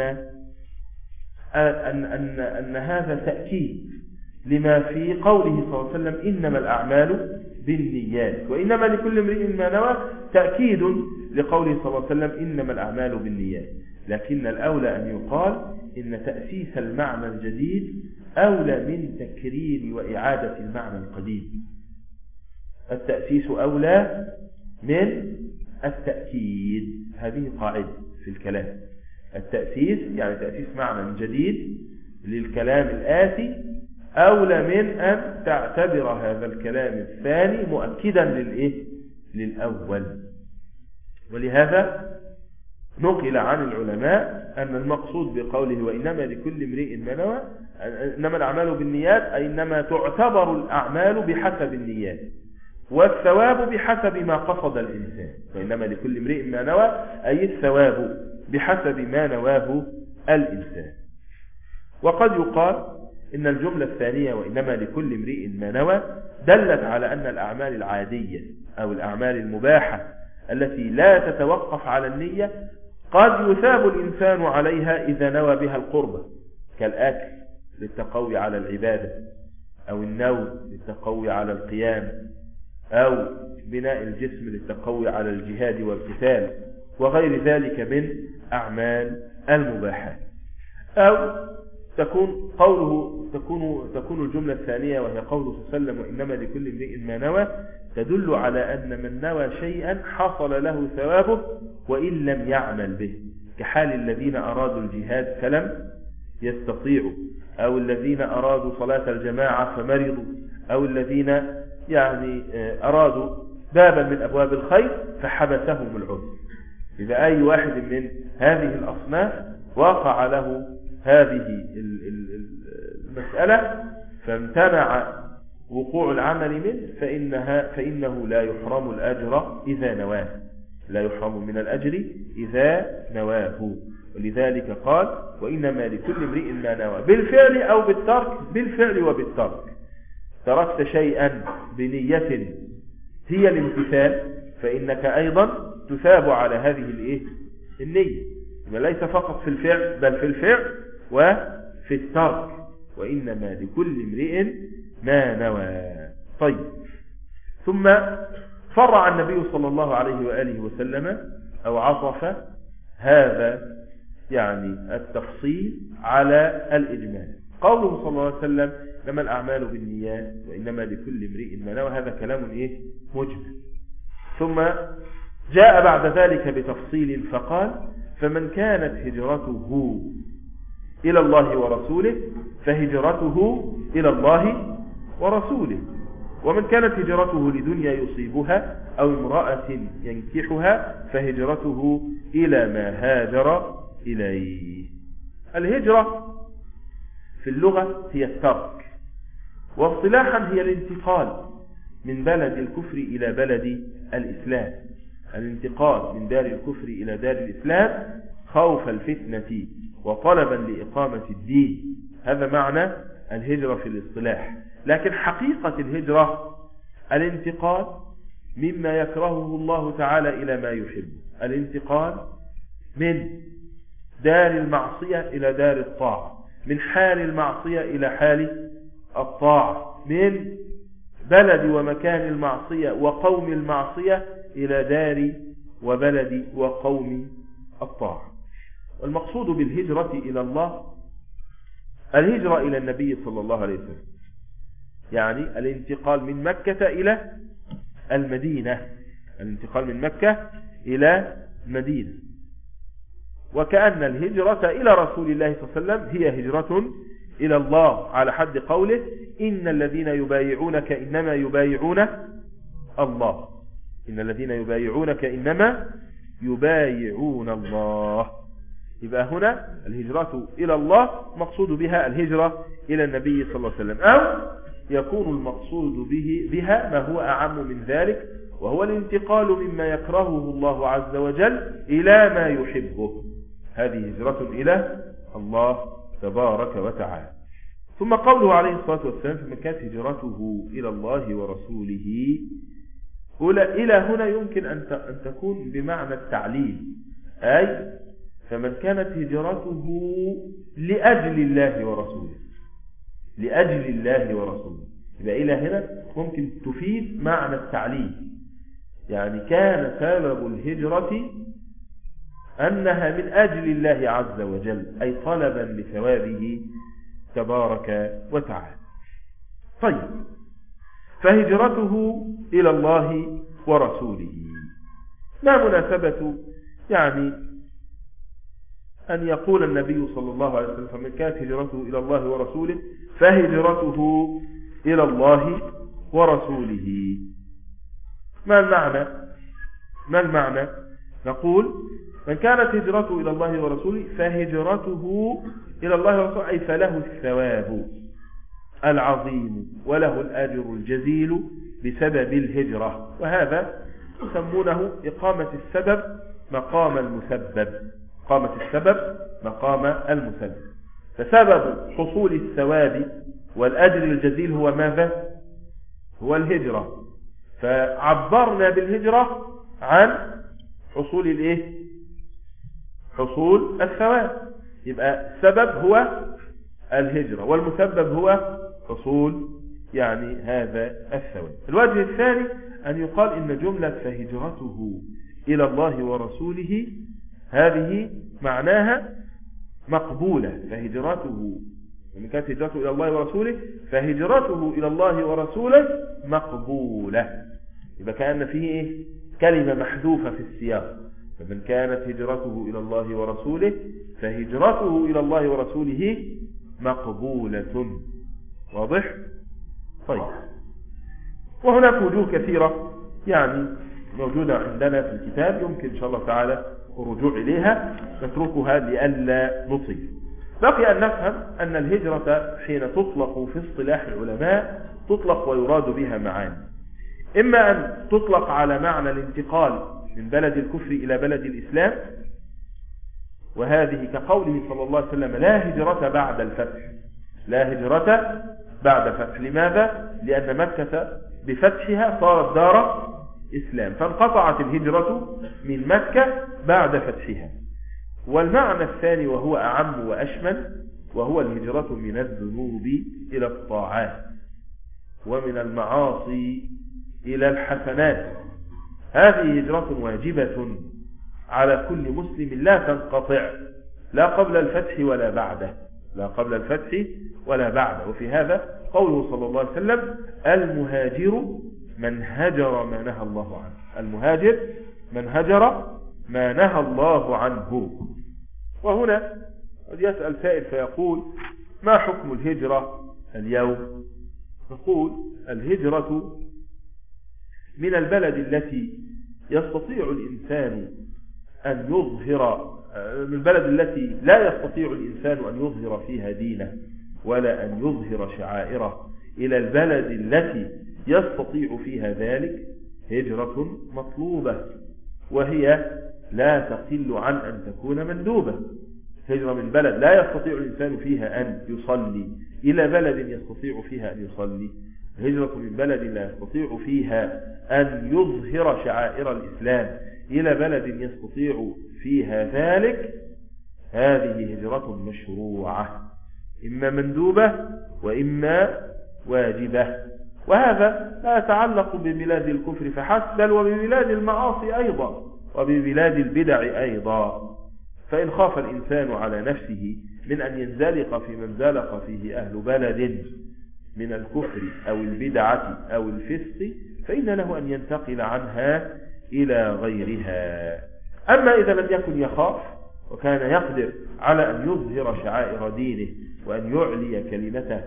Speaker 1: أن هذا تأكيد لما في قوله صلى الله عليه وسلم: إنما الأعمال بالنيات. وإنما لكل امرئ ما نوى تأكيد لقوله صلى الله عليه وسلم: إنما الأعمال بالنيات. لكن الأولى أن يقال إن تأسيس المعنى الجديد أولى من تكرير وإعادة المعنى القديم. التأسيس أولى من التأكيد، هذه قاعدة في الكلام. التأسيس يعني تأسيس معنى جديد للكلام الآتي أولى من أن تعتبر هذا الكلام الثاني مؤكدا للأول. ولهذا نقل عن العلماء أن المقصود بقوله: وإنما لكل امرئ ما نوى، إنما الأعمال بالنيات، أي إنما تعتبر الأعمال بحسب النيات، والثواب بحسب ما قصد الإنسان. وإنما لكل امرئ ما نوى أي الثواب بحسب ما نواه الإنسان. وقد يقال إن الجملة الثانية وإنما لكل امرئ ما نوى دلت على أن الأعمال العادية أو الأعمال المباحة التي لا تتوقف على النية قد يثاب الإنسان عليها إذا نوى بها القربة، كالأكل للتقوي على العبادة، أو النوم للتقوي على القيام، أو بناء الجسم للتقوي على الجهاد والقتال، وغير ذلك من أعمال المباحات. أو تكون الجملة الثانية وهي قوله صلى الله عليه وسلم: وإنما لكل امرئ ما نوى، تدل على أن من نوى شيئا حصل له ثوابه وإن لم يعمل به، كحال الذين أرادوا الجهاد فلم يستطيعوا، أو الذين أرادوا صلاة الجماعة فمرضوا، أو الذين أرادوا بابا من أبواب الخير فحبسهم العذر. إذا أي واحد من هذه الأصناف وقع له هذه المسألة فامتنع وقوع العمل منه فإنه لا يحرم الأجر إذا نواه، لا يحرم من الأجر إذا نواه. ولذلك قال: وإنما لكل امرئ ما نوى، بالفعل أو بالترك، بالفعل وبالترك. تركت شيئا بنية هي الامتثال فإنك أيضا تثاب على هذه النية، ليس فقط في الفعل بل في الفعل وفي الترك. وإنما لكل امرئ ما نوى. طيب، ثم فرع النبي صلى الله عليه وآله وسلم أو عطف هذا التفصيل على الإجمال. قوله صلى الله عليه وسلم: إنما الأعمال بالنيات وإنما لكل امرئ ما نوى، هذا كلام مجمل. ثم جاء بعد ذلك بتفصيل فقال: فمن كانت هجرته إلى الله ورسوله فهجرته إلى الله ورسوله. ومن كانت هجرته لدنيا يصيبها أو امرأة ينكحها فهجرته إلى ما هاجر إليه. الهجرة في اللغة هي الترك، واصطلاحا هي الانتقال من بلد الكفر إلى بلد الإسلام. الانتقال من دار الكفر إلى دار الإسلام خوف الفتنة وطلبا لإقامة الدين، هذا معنى الهجرة في الاصطلاح. لكن حقيقة الهجرة الانتقال مما يكرهه الله تعالى إلى ما يحب، الانتقال من دار المعصية إلى دار الطاعة، من حال المعصية إلى حال الطاعة، من بلد ومكان المعصية وقوم المعصية إلى دار وبلد وقوم الطاعة. والمقصود بالهجرة إلى الله الهجرة إلى النبي صلى الله عليه وسلم، يعني الانتقال من مكة إلى المدينة، الانتقال من مكة إلى المدينة. وكأن الهجرة إلى رسول الله صلى الله عليه وسلم هي هجرة إلى الله، على حد قوله إن الذين يبايعونك إنما يبايعون الله، إن الذين يبايعونك إنما يبايعون الله. يبقى هنا الهجرة إلى الله مقصود بها الهجرة إلى النبي صلى الله عليه وسلم، أو يكون المقصود بها ما هو أعم من ذلك، وهو الانتقال مما يكرهه الله عز وجل إلى ما يحبه. هذه هجرة إلى الله تبارك وتعالى. ثم قوله عليه الصلاة والسلام فمن كانت هجرته إلى الله ورسوله، إلى هنا يمكن أن تكون بمعنى التعليل، أي فمن كانت هجرته لأجل الله ورسوله، لأجل الله ورسوله. يبقى إلى هنا ممكن تفيد معنى التعليل، يعني كان سبب الهجرة أنها من أجل الله عز وجل، أي طلبا لثوابه تبارك وتعالى. طيب، فهجرته إلى الله ورسوله، ما مناسبة يعني أن يقول النبي صلى الله عليه وسلم فمن كانت هجرته إلى الله ورسوله فهجرته إلى الله ورسوله؟ ما المعنى؟ نقول من كانت هجرته إلى الله ورسوله فهجرته إلى الله ورسوله، أي فله الثواب العظيم وله الأجر الجزيل بسبب الهجرة. وهذا يسمونه إقامة السبب مقام المسبب، إقامة السبب مقام المسبب. فسبب حصول الثواب والأجر الجزيل هو ماذا؟ هو الهجرة. فعبرنا بالهجرة عن حصول الايه؟ حصول الثواب. يبقى السبب هو الهجرة والمسبب هو حصول يعني هذا الثواب. الوجه الثاني أن يقال إن جملة فهجرته إلى الله ورسوله هذه معناها مقبولة، فهجرته من كانت هجرته إلى الله ورسوله فهجرته إلى الله ورسوله مقبولة. يبقى كأن فيه إيه؟ كلمة محذوفة في السياق، فمن كانت هجرته إلى الله ورسوله فهجرته إلى الله ورسوله مقبولة. واضح؟ طيب، وهناك وجوه كثيرة يعني موجودة عندنا في الكتاب، يمكن إن شاء الله تعالى الرجوع إليها، نتركها لئلا نطيل. بقي أن نفهم أن الهجرة حين تطلق في اصطلاح العلماء تطلق ويراد بها معاني، إما أن تطلق على معنى الانتقال من بلد الكفر إلى بلد الإسلام، وهذه كقوله صلى الله عليه وسلم لا هجرة بعد الفتح، لا هجرة بعد الفتح. لماذا؟ لأن مكة بفتحها صارت دار إسلام، فانقطعت الهجرة من مكة بعد فتحها. والمعنى الثاني وهو أعم وأشمل، وهو الهجرة من الذنوب إلى الطاعات ومن المعاصي إلى الحسنات. هذه هجرة واجبة على كل مسلم لا تنقطع، لا قبل الفتح ولا بعده، لا قبل الفتح ولا بعده. وفي هذا قوله صلى الله عليه وسلم المهاجر من هجر ما نهى الله عنه، المهاجر من هجر ما نهى الله عنه. وهنا قد يسأل سائل فيقول ما حكم الهجرة اليوم؟ نقول الهجرة من البلد التي يستطيع الإنسان أن يظهر، من البلد التي لا يستطيع الإنسان أن يظهر فيها دينه ولا أن يظهر شعائره إلى البلد التي يستطيع فيها ذلك، هجرة مطلوبة، وهي لا تقل عن أن تكون مندوبة. هجرة من بلد لا يستطيع الإنسان فيها أن يصلي إلى بلد يستطيع فيها أن يصلي، هجرة من بلد لا يستطيع فيها أن يظهر شعائر الإسلام إلى بلد يستطيع فيها ذلك، هذه هجرة مشروعة، إما مندوبة وإما واجبة. وهذا لا يتعلق ببلاد الكفر فحسب، بل وببلاد المعاصي أيضا وببلاد البدع أيضا. فإن خاف الإنسان على نفسه من أن ينزلق في من زلق فيه أهل بلد من الكفر أو البدعة أو الفسق، فإن له أن ينتقل عنها إلى غيرها. أما إذا لم يكن يخاف وكان يقدر على أن يظهر شعائر دينه وأن يعلي كلمته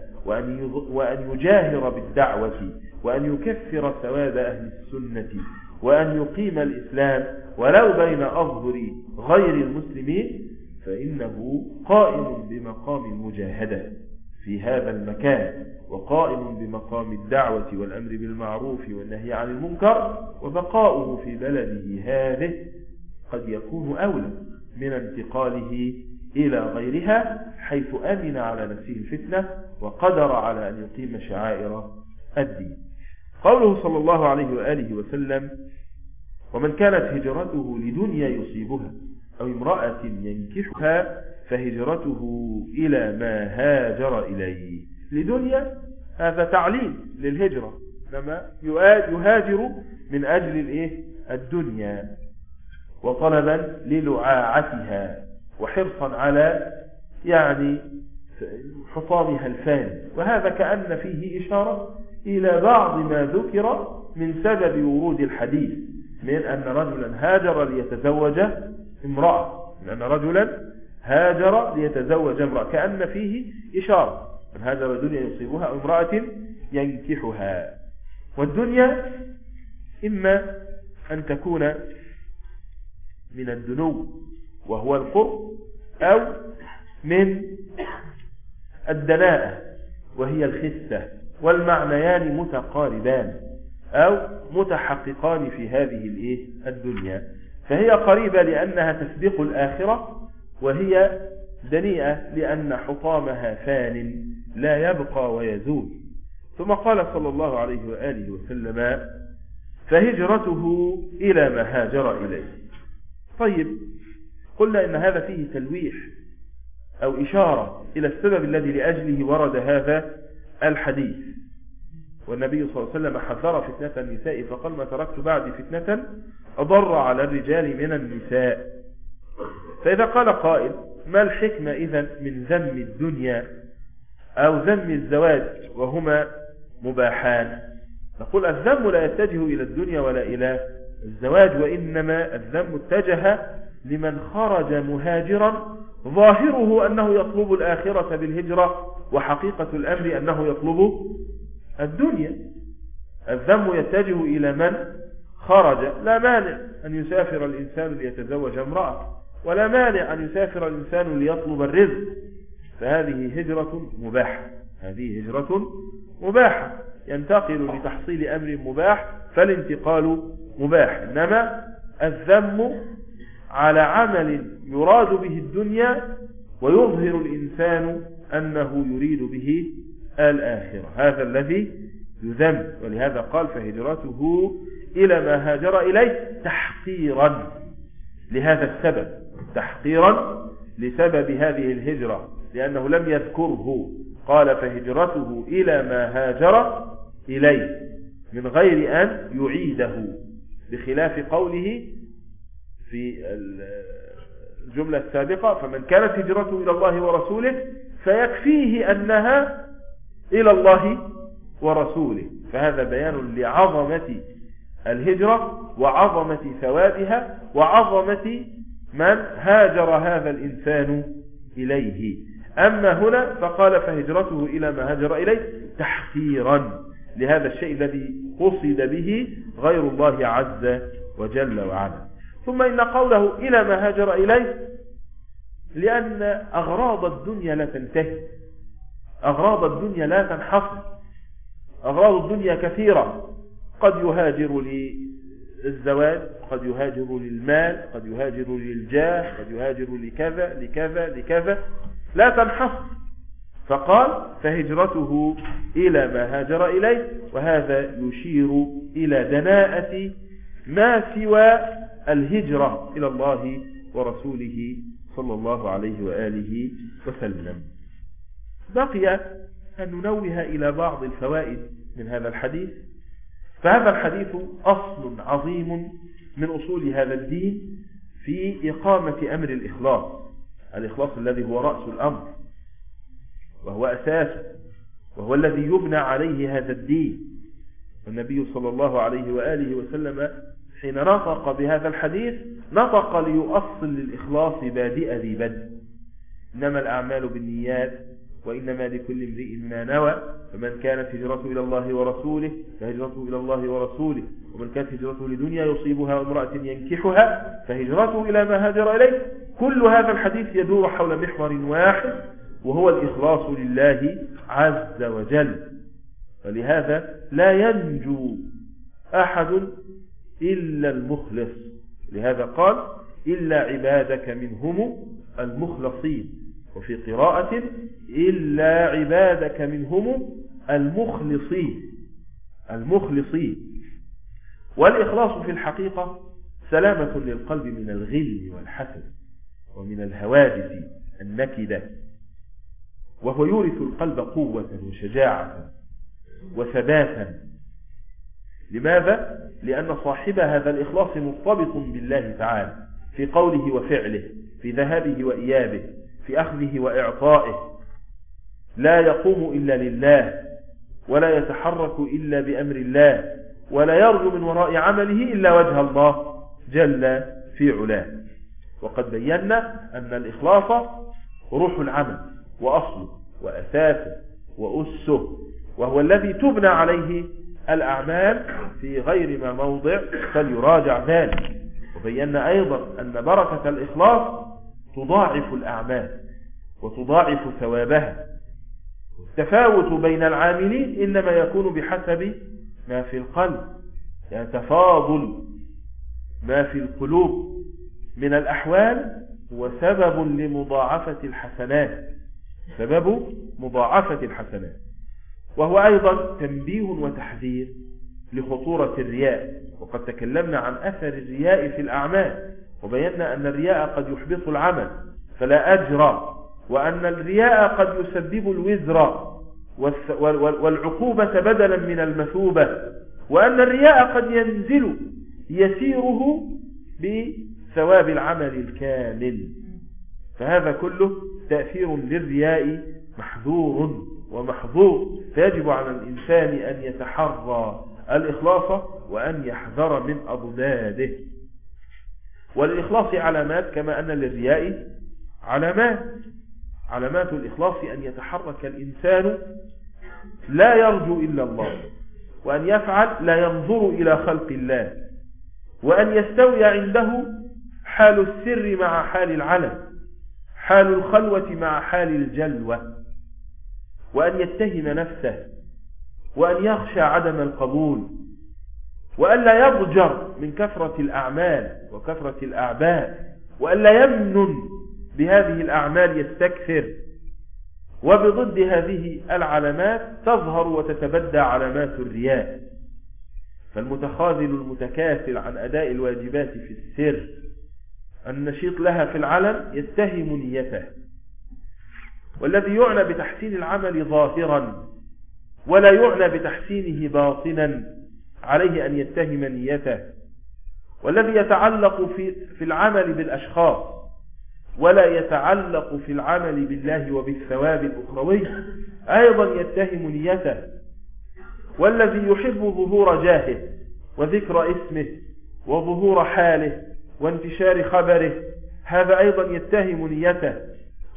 Speaker 1: وأن يجاهر بالدعوة وأن يكفر سواد أهل السنة وأن يقيم الإسلام ولو بين أظهر غير المسلمين، فإنه قائم بمقام المجاهدة في هذا المكان، وقائم بمقام الدعوة والأمر بالمعروف والنهي عن المنكر، وبقاؤه في بلده هذه قد يكون أولى من انتقاله إلى غيرها، حيث أمن على نفسه الفتنة وقدر على أن يقيم شعائر الدين. قوله صلى الله عليه وآله وسلم: ومن كانت هجرته لدنيا يصيبها أو امرأة ينكحها فهجرته إلى ما هاجر إليه. لدنيا هذا تعليل للهجرة، لما يهاجر من أجل الدنيا وطلبا للعاعتها وحرصا على حطامها الفاني. وهذا كأن فيه إشارة إلى بعض ما ذكر من سبب ورود الحديث من أن رجلا هاجر ليتزوج امرأة، كأن فيه إشارة من هاجر الدنيا يصيبها أو امرأة ينكحها. والدنيا إما أن تكون من الدنو وهو القرب، أو من الدناءة وهي الخسة، والمعنيان متقاربان أو متحققان في هذه الدنيا. فهي قريبة لأنها تسبق الآخرة، وهي دنيئة لأن حطامها فان لا يبقى ويزول. ثم قال صلى الله عليه وآله وسلم: فهجرته إلى ما هاجر إليه. طيب، قلنا إن هذا فيه تلويح أو إشارة إلى السبب الذي لأجله ورد هذا الحديث. والنبي صلى الله عليه وسلم حذر فتنة النساء فقال: ما تركت بعد فتنة أضر على الرجال من النساء. فإذا قال قائل: ما الحكمة إذن من ذم الدنيا أو ذم الزواج وهما مباحان؟ نقول: الذم لا يتجه إلى الدنيا ولا إلى الزواج، وإنما الذم اتجه لمن خرج مهاجرا ظاهره أنه يطلب الآخرة بالهجرة، وحقيقة الأمر أنه يطلب الدنيا. الذم يتجه إلى من خرج. لا مانع أن يسافر الإنسان ليتزوج امرأة، ولا مانع أن يسافر الإنسان ليطلب الرزق، فهذه هجرة مباحة، ينتقل لتحصيل أمر مباح، فالانتقال مباح. إنما الذم على عمل يراد به الدنيا ويظهر الإنسان أنه يريد به الآخرة، هذا الذي يذم. ولهذا قال: فهجرته إلى ما هاجر إليه، تحقيرا لهذا السبب، تحقيرا لسبب هذه الهجرة، لأنه لم يذكره. قال: فهجرته إلى ما هاجر إليه، من غير أن يعيده، بخلاف قوله في الجملة السابقة: فمن كانت هجرته إلى الله ورسوله فيكفيه أنها إلى الله ورسوله. فهذا بيان لعظمة الهجرة وعظمة ثوابها وعظمة من هاجر هذا الإنسان إليه. أما هنا فقال فهجرته إلى ما هاجر إليه تحقيرا لهذا الشيء الذي قصد به غير الله عز وجل وعلا. ثم إن قوله إلى ما هاجر إليه لأن أغراض الدنيا لا تنتهي، أغراض الدنيا لا تنحصر، أغراض الدنيا كثيرة، قد يهاجر للزواج، قد يهاجر للمال، قد يهاجر للجاه، قد يهاجر لكذا لكذا لكذا، لا تنحصر. فقال فهجرته إلى ما هاجر إليه، وهذا يشير إلى دناءة ما سوى الهجرة إلى الله ورسوله صلى الله عليه وآله وسلم. بقي أن ننوه إلى بعض الفوائد من هذا الحديث. فهذا الحديث أصل عظيم من أصول هذا الدين في إقامة أمر الإخلاص، الإخلاص الذي هو رأس الأمر وهو أساسه وهو الذي يبنى عليه هذا الدين. والنبي صلى الله عليه وآله وسلم حين نطق بهذا الحديث نطق ليؤصل للإخلاص بادئ ذي بدء. إنما الأعمال بالنيات وإنما لكل امرئ ما نوى، فمن كانت هجرته إلى الله ورسوله فهجرته إلى الله ورسوله، ومن كانت هجرته لدنيا يصيبها وامرأة ينكحها فهجرته إلى ما هاجر إليه. كل هذا الحديث يدور حول محور واحد وهو الإخلاص لله عز وجل. ولهذا لا ينجو أحد إلا المخلص، لهذا قال إلا عبادك منهم المخلصين، وفي قراءة إلا عبادك منهم المخلصين. والإخلاص في الحقيقة سلامة للقلب من الغل والحسد ومن الهواجس النكدة، وهو يورث القلب قوة وشجاعة وثباتا. لماذا؟ لأن صاحب هذا الإخلاص مرتبط بالله تعالى في قوله وفعله، في ذهابه وإيابه، في أخذه وإعطائه، لا يقوم إلا لله، ولا يتحرك إلا بأمر الله، ولا يرجو من وراء عمله إلا وجه الله جل في علاه. وقد بينا أن الإخلاص روح العمل وأصله وأساسه وأسه، وهو الذي تبنى عليه الأعمال في غير ما موضع فليراجع ذلك. وبينا أيضا أن بركة الإخلاص تضاعف الأعمال وتضاعف ثوابها. التفاوت بين العاملين إنما يكون بحسب ما في القلب، يعني تفاضل ما في القلوب من الأحوال هو سبب لمضاعفة الحسنات، وهو أيضا تنبيه وتحذير لخطورة الرياء. وقد تكلمنا عن أثر الرياء في الأعمال، وبينا أن الرياء قد يحبط العمل فلا أجر، وأن الرياء قد يسبب الوزر والعقوبة بدلا من المثوبة، وأن الرياء قد ينزل يسيره بثواب العمل الكامل. فهذا كله تأثير للرياء محذور ومحظور، فيجب على الإنسان أن يتحرى الإخلاص وأن يحذر من أضداده. والإخلاص علامات كما أن للرياء علامات الإخلاص أن يتحرك الإنسان لا يرجو إلا الله، وأن يفعل لا ينظر إلى خلق الله، وأن يستوي عنده حال السر مع حال العلن، حال الخلوة مع حال الجلوة، وأن يتهم نفسه، وأن يخشى عدم القبول، وأن لا يضجر من كثرة الأعمال وكثرة الأعباء، وأن لا يمنن بهذه الأعمال يستكثر. وبضد هذه العلامات تظهر وتتبدى علامات الرياء. فالمتخاذل المتكاسل عن أداء الواجبات في السر النشيط لها في العلن يتهم نيته، والذي يعنى بتحسين العمل ظاهرا ولا يعنى بتحسينه باطنا عليه أن يتهم نيته، والذي يتعلق في العمل بالأشخاص ولا يتعلق في العمل بالله وبالثواب الأخروي أيضا يتهم نيته، والذي يحب ظهور جاهه وذكر اسمه وظهور حاله وانتشار خبره هذا أيضا يتهم نيته،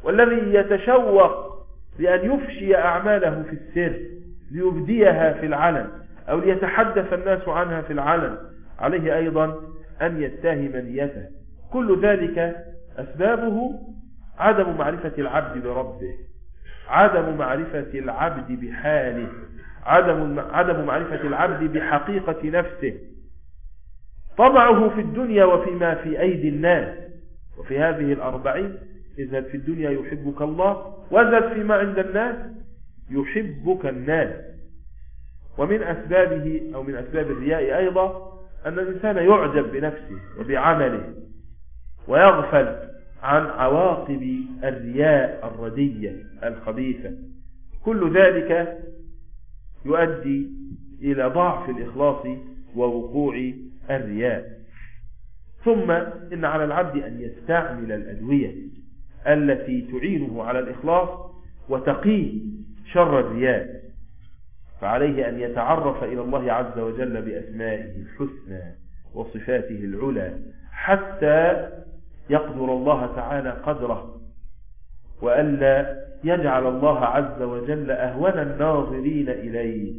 Speaker 1: والذي يتشوق لأن يفشي أعماله في السر ليبديها في العلن أو ليتحدث الناس عنها في العلن، عليه أيضا أن يتهم نيته. كل ذلك أسبابه عدم معرفة العبد بربه، عدم معرفة العبد بحاله، عدم معرفة العبد بحقيقة نفسه، طمعه في الدنيا وفيما في أيدي الناس. وفي هذه الأربعين: اذهب في الدنيا يحبك الله، واذهب فيما عند الناس يحبك الناس. ومن أسبابه أو من أسباب الرياء أيضا أن الإنسان يعجب بنفسه وبعمله ويغفل عن عواقب الرياء الردية الخبيثة. كل ذلك يؤدي إلى ضعف الإخلاص ووقوع الرياء. ثم إن على العبد أن يستعمل الأدوية التي تعينه على الإخلاص وتقي شر الرياء. فعليه أن يتعرف إلى الله عز وجل بأسمائه الحسنى وصفاته العلى حتى يقدر الله تعالى قدره، وألا يجعل الله عز وجل أهون الناظرين إليه.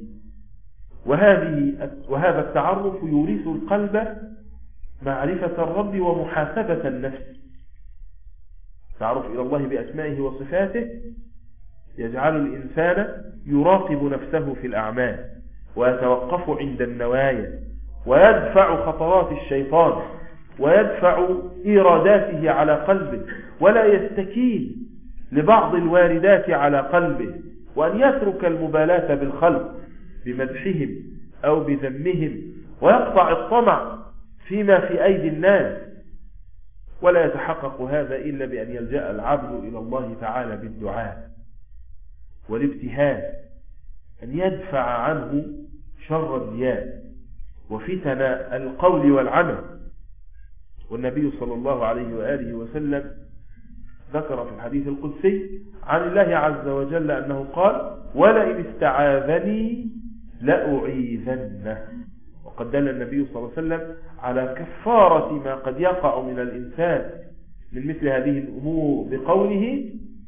Speaker 1: وهذا التعرف يورث القلب معرفة الرب ومحاسبة النفس. تعرف إلى الله بأسمائه وصفاته يجعل الإنسان يراقب نفسه في الأعمال ويتوقف عند النوايا ويدفع خطرات الشيطان ويدفع إيراداته على قلبه، ولا يستكين لبعض الواردات على قلبه، وأن يترك المبالاة بالخلق بمدحهم أو بذمهم، ويقطع الطمع فيما في أيدي الناس. ولا يتحقق هذا إلا بأن يلجأ العبد إلى الله تعالى بالدعاء والابتهال، أن يدفع عنه شر الرياء وفتن القول والعمل. والنبي صلى الله عليه وآله وسلم ذكر في الحديث القدسي عن الله عز وجل أنه قال: ولئن استعاذني لأعيذنه. وقد دل النبي صلى الله عليه وسلم على كفارة ما قد يقع من الإنسان من مثل هذه الأمور بقوله: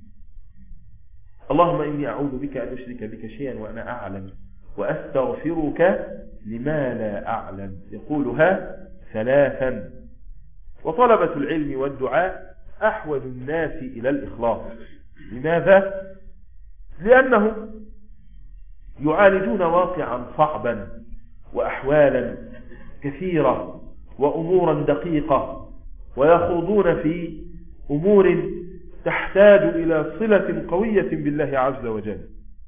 Speaker 1: اللهم إني أعوذ بك أن أشرك بك شيئا وأنا أعلم وأستغفرك لما لا أعلم. يقولها 3. وطلبة العلم والدعاء أحوج الناس إلى الإخلاص. لماذا؟ لأنهم يعالجون واقعا صعبا وأحوالا كثيرة وأمورا دقيقة، ويخوضون في أمور تحتاج إلى صلة قوية بالله عز وجل.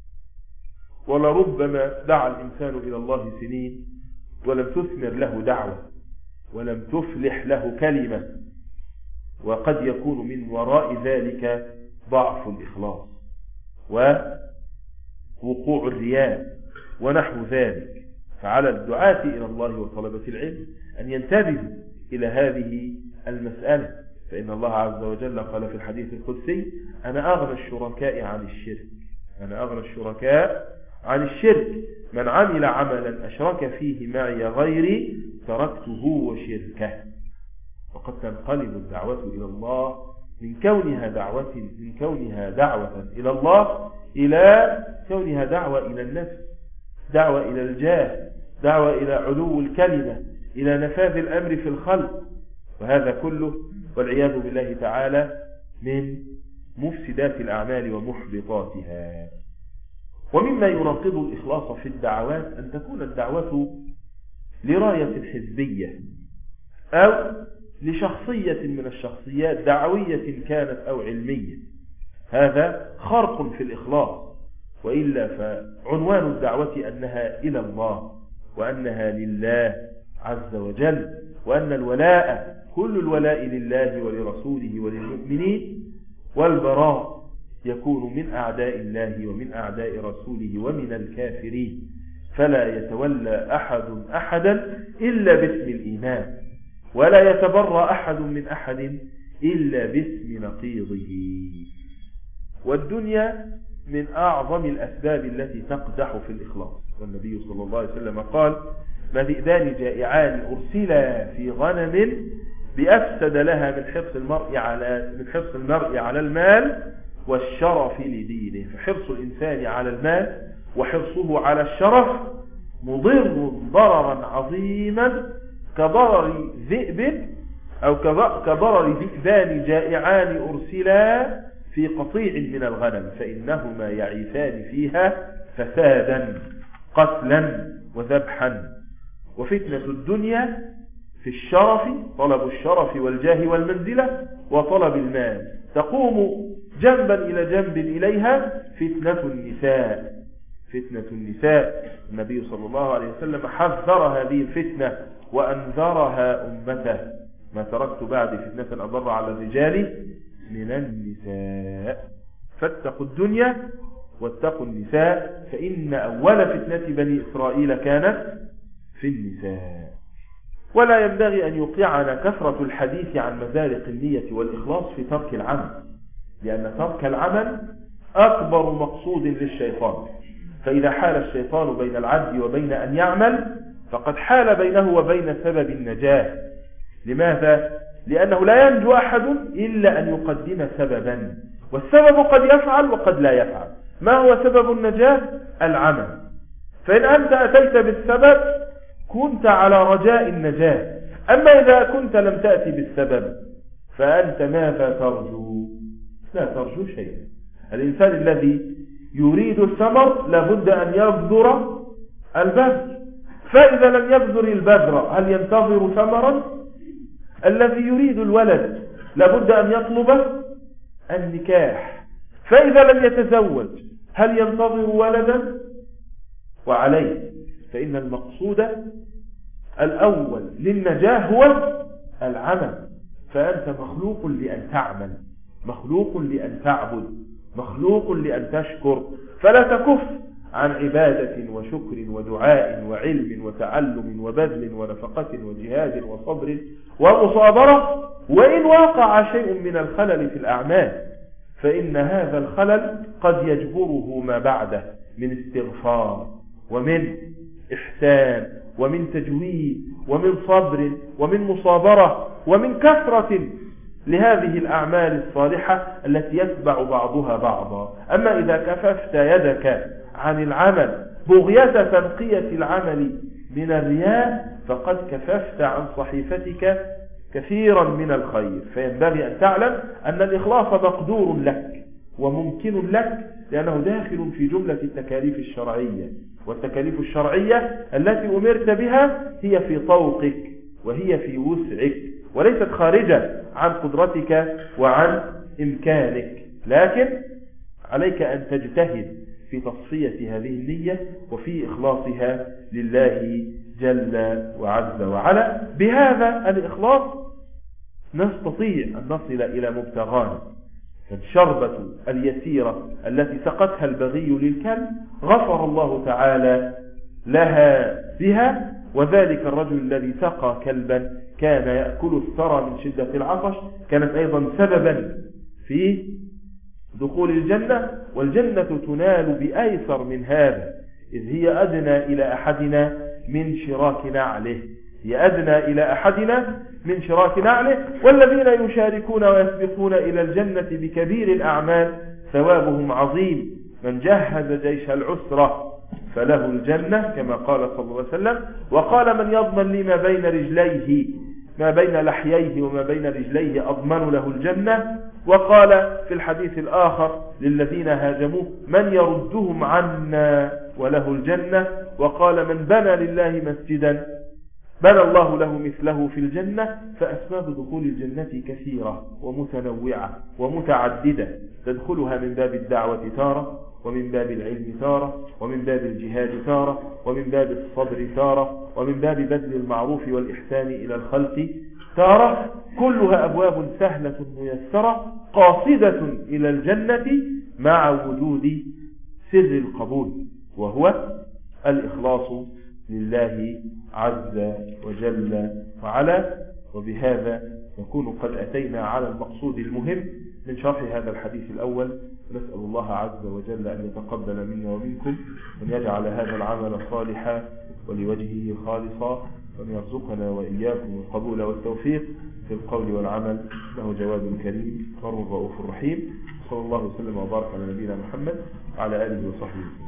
Speaker 1: ولربما دعا الإنسان إلى الله سنين ولم تثمر له دعوة ولم تفلح له كلمة، وقد يكون من وراء ذلك ضعف الإخلاص ووقوع الرياء ونحو ذلك. فعلى الدعاة إلى الله وطلبة العلم أن ينتبهوا إلى هذه المسألة، فإن الله عز وجل قال في الحديث القدسي: أنا أغنى الشركاء عن الشرك، أنا أغنى الشركاء عن الشرك، من عمل عملا أشرك فيه معي غيري تركته وشركه. وقد تنقلب الدعوة إلى الله من كونها دعوة إلى الله إلى كونها دعوة إلى النفس، دعوة إلى الجاه، دعوة إلى علو الكلمة، إلى نفاذ الأمر في الخلق. وهذا كله والعياذ بالله تعالى من مفسدات الأعمال ومحبطاتها. ومما يناقض الإخلاص في الدعوات أن تكون الدعوة لراية حزبية أو لشخصية من الشخصيات دعوية كانت أو علمية. هذا خرق في الإخلاص، وإلا فعنوان الدعوة أنها إلى الله وأنها لله عز وجل، وأن الولاء كل الولاء لله ولرسوله وللمؤمنين، والبراء يكون من أعداء الله ومن أعداء رسوله ومن الكافرين. فلا يتولى أحد أحدا إلا باسم الإيمان، ولا يتبرأ أحد من أحد إلا باسم نقيضه. والدنيا من أعظم الأسباب التي تقدح في الإخلاص. والنبي صلى الله عليه وسلم قال: ما ذئبان جائعان أرسلا في غنم بأفسد لها من حرص المرء على المال والشرف لدينه. فحرص الإنسان على المال وحرصه على الشرف مضر ضررا عظيما كضرر ذئب أو كضرر ذئبان جائعان أرسلا في قطيع من الغنم فإنهما يعيثان فيها فسادا قتلا وذبحا. وفتنة الدنيا في الشرف، طلب الشرف والجاه والمنزلة وطلب المال، تقوم جنبا إلى جنب إليها فتنة النساء. فتنة النساء النبي صلى الله عليه وسلم حذر هذه الفتنة وأنذرها أمته: ما تركت بعد فتنة أضر على الرجال من النساء. فاتقوا الدنيا واتقوا النساء، فإن أول فتنة بني إسرائيل كانت في النساء. ولا ينبغي أن يوقعنا كثرة الحديث عن مزارق النية والإخلاص في ترك العمل، لأن ترك العمل أكبر مقصود للشيطان. فإذا حال الشيطان بين العبد وبين أن يعمل فقد حال بينه وبين سبب النجاة. لماذا؟ لأنه لا ينجو أحد إلا أن يقدم سببا، والسبب قد يفعل وقد لا يفعل. ما هو سبب النجاة؟ العمل. فإن أنت أتيت بالسبب كنت على رجاء النجاة، أما إذا كنت لم تأتي بالسبب فأنت ماذا ترجو؟ لا ترجو شيئا. الإنسان الذي يريد الثمر لابد أن يبذر البذر، فإذا لم يبذر البذر هل ينتظر ثمرا؟ الذي يريد الولد لابد أن يطلب النكاح، فإذا لم يتزوج هل ينتظر ولدا؟ وعليه فإن المقصود الأول للنجاة هو العمل. فأنت مخلوق لأن تعمل، مخلوق لأن تعبد، مخلوق لأن تشكر، فلا تكف عن عبادة وشكر ودعاء وعلم وتعلم وبذل ونفقة وجهاد وصبر ومصابرة. وإن وقع شيء من الخلل في الأعمال فإن هذا الخلل قد يجبره ما بعده من استغفار ومن إحسان ومن تجويد ومن صبر ومن مصابرة ومن كثرة لهذه الأعمال الصالحة التي يتبع بعضها بعضا. أما إذا كففت يدك عن العمل بغية تنقية العمل من الرياء فقد كففت عن صحيفتك كثيرا من الخير. فينبغي أن تعلم أن الإخلاص مقدور لك وممكن لك، لأنه داخل في جملة التكاليف الشرعية، والتكاليف الشرعية التي أمرت بها هي في طوقك وهي في وسعك، وليست خارجة عن قدرتك وعن إمكانك. لكن عليك أن تجتهد في تصفية هذه النية وفي إخلاصها لله جل وعز وعلا. بهذا الإخلاص نستطيع أن نصل إلى مبتغانا. فالشربة اليسيرة التي سقتها البغي للكلب غفر الله تعالى لها بها، وذلك الرجل الذي سقى كلبا كان يأكل الثرى من شدة العطش كانت أيضا سببا في دخول الجنة. والجنة تنال بأيسر من هذا، إذ هي أدنى إلى أحدنا من شراك نعله، هي أدنى إلى أحدنا من شراك نعله. والذين يشاركون ويسبقون إلى الجنة بكبير الأعمال ثوابهم عظيم. من جهز جيش العسرة فله الجنة كما قال صلى الله عليه وسلم. وقال: من يضمن لي ما بين رجليه، ما بين لحييه وما بين رجليه أضمن له الجنة. وقال في الحديث الآخر للذين هاجموه: من يردهم عنا وله الجنة. وقال: من بنى لله مسجدا بنى الله له مثله في الجنة. فأسباب دخول الجنة كثيرة ومتنوعة ومتعددة، تدخلها من باب الدعوة تارة، ومن باب العلم تارة، ومن باب الجهاد تارة، ومن باب الصبر تارة، ومن باب بذل المعروف والإحسان إلى الخلق تارة. كلها أبواب سهلة ميسرة قاصدة إلى الجنة مع وجود سر القبول، وهو الإخلاص لله عز وجل وعلا. وبهذا نكون قد أتينا على المقصود المهم من شرح هذا الحديث الأول. نسأل الله عز وجل أن يتقبل منا ومنكم، وأن يجعل هذا العمل صالحا ولوجهه خالصا، وأن يرزقنا وإياكم القبول والتوفيق في القول والعمل، إنه جواد كريم بر رؤوف رحيم. صلى الله وسلم وبارك على نبينا محمد وعلى آله وصحبه.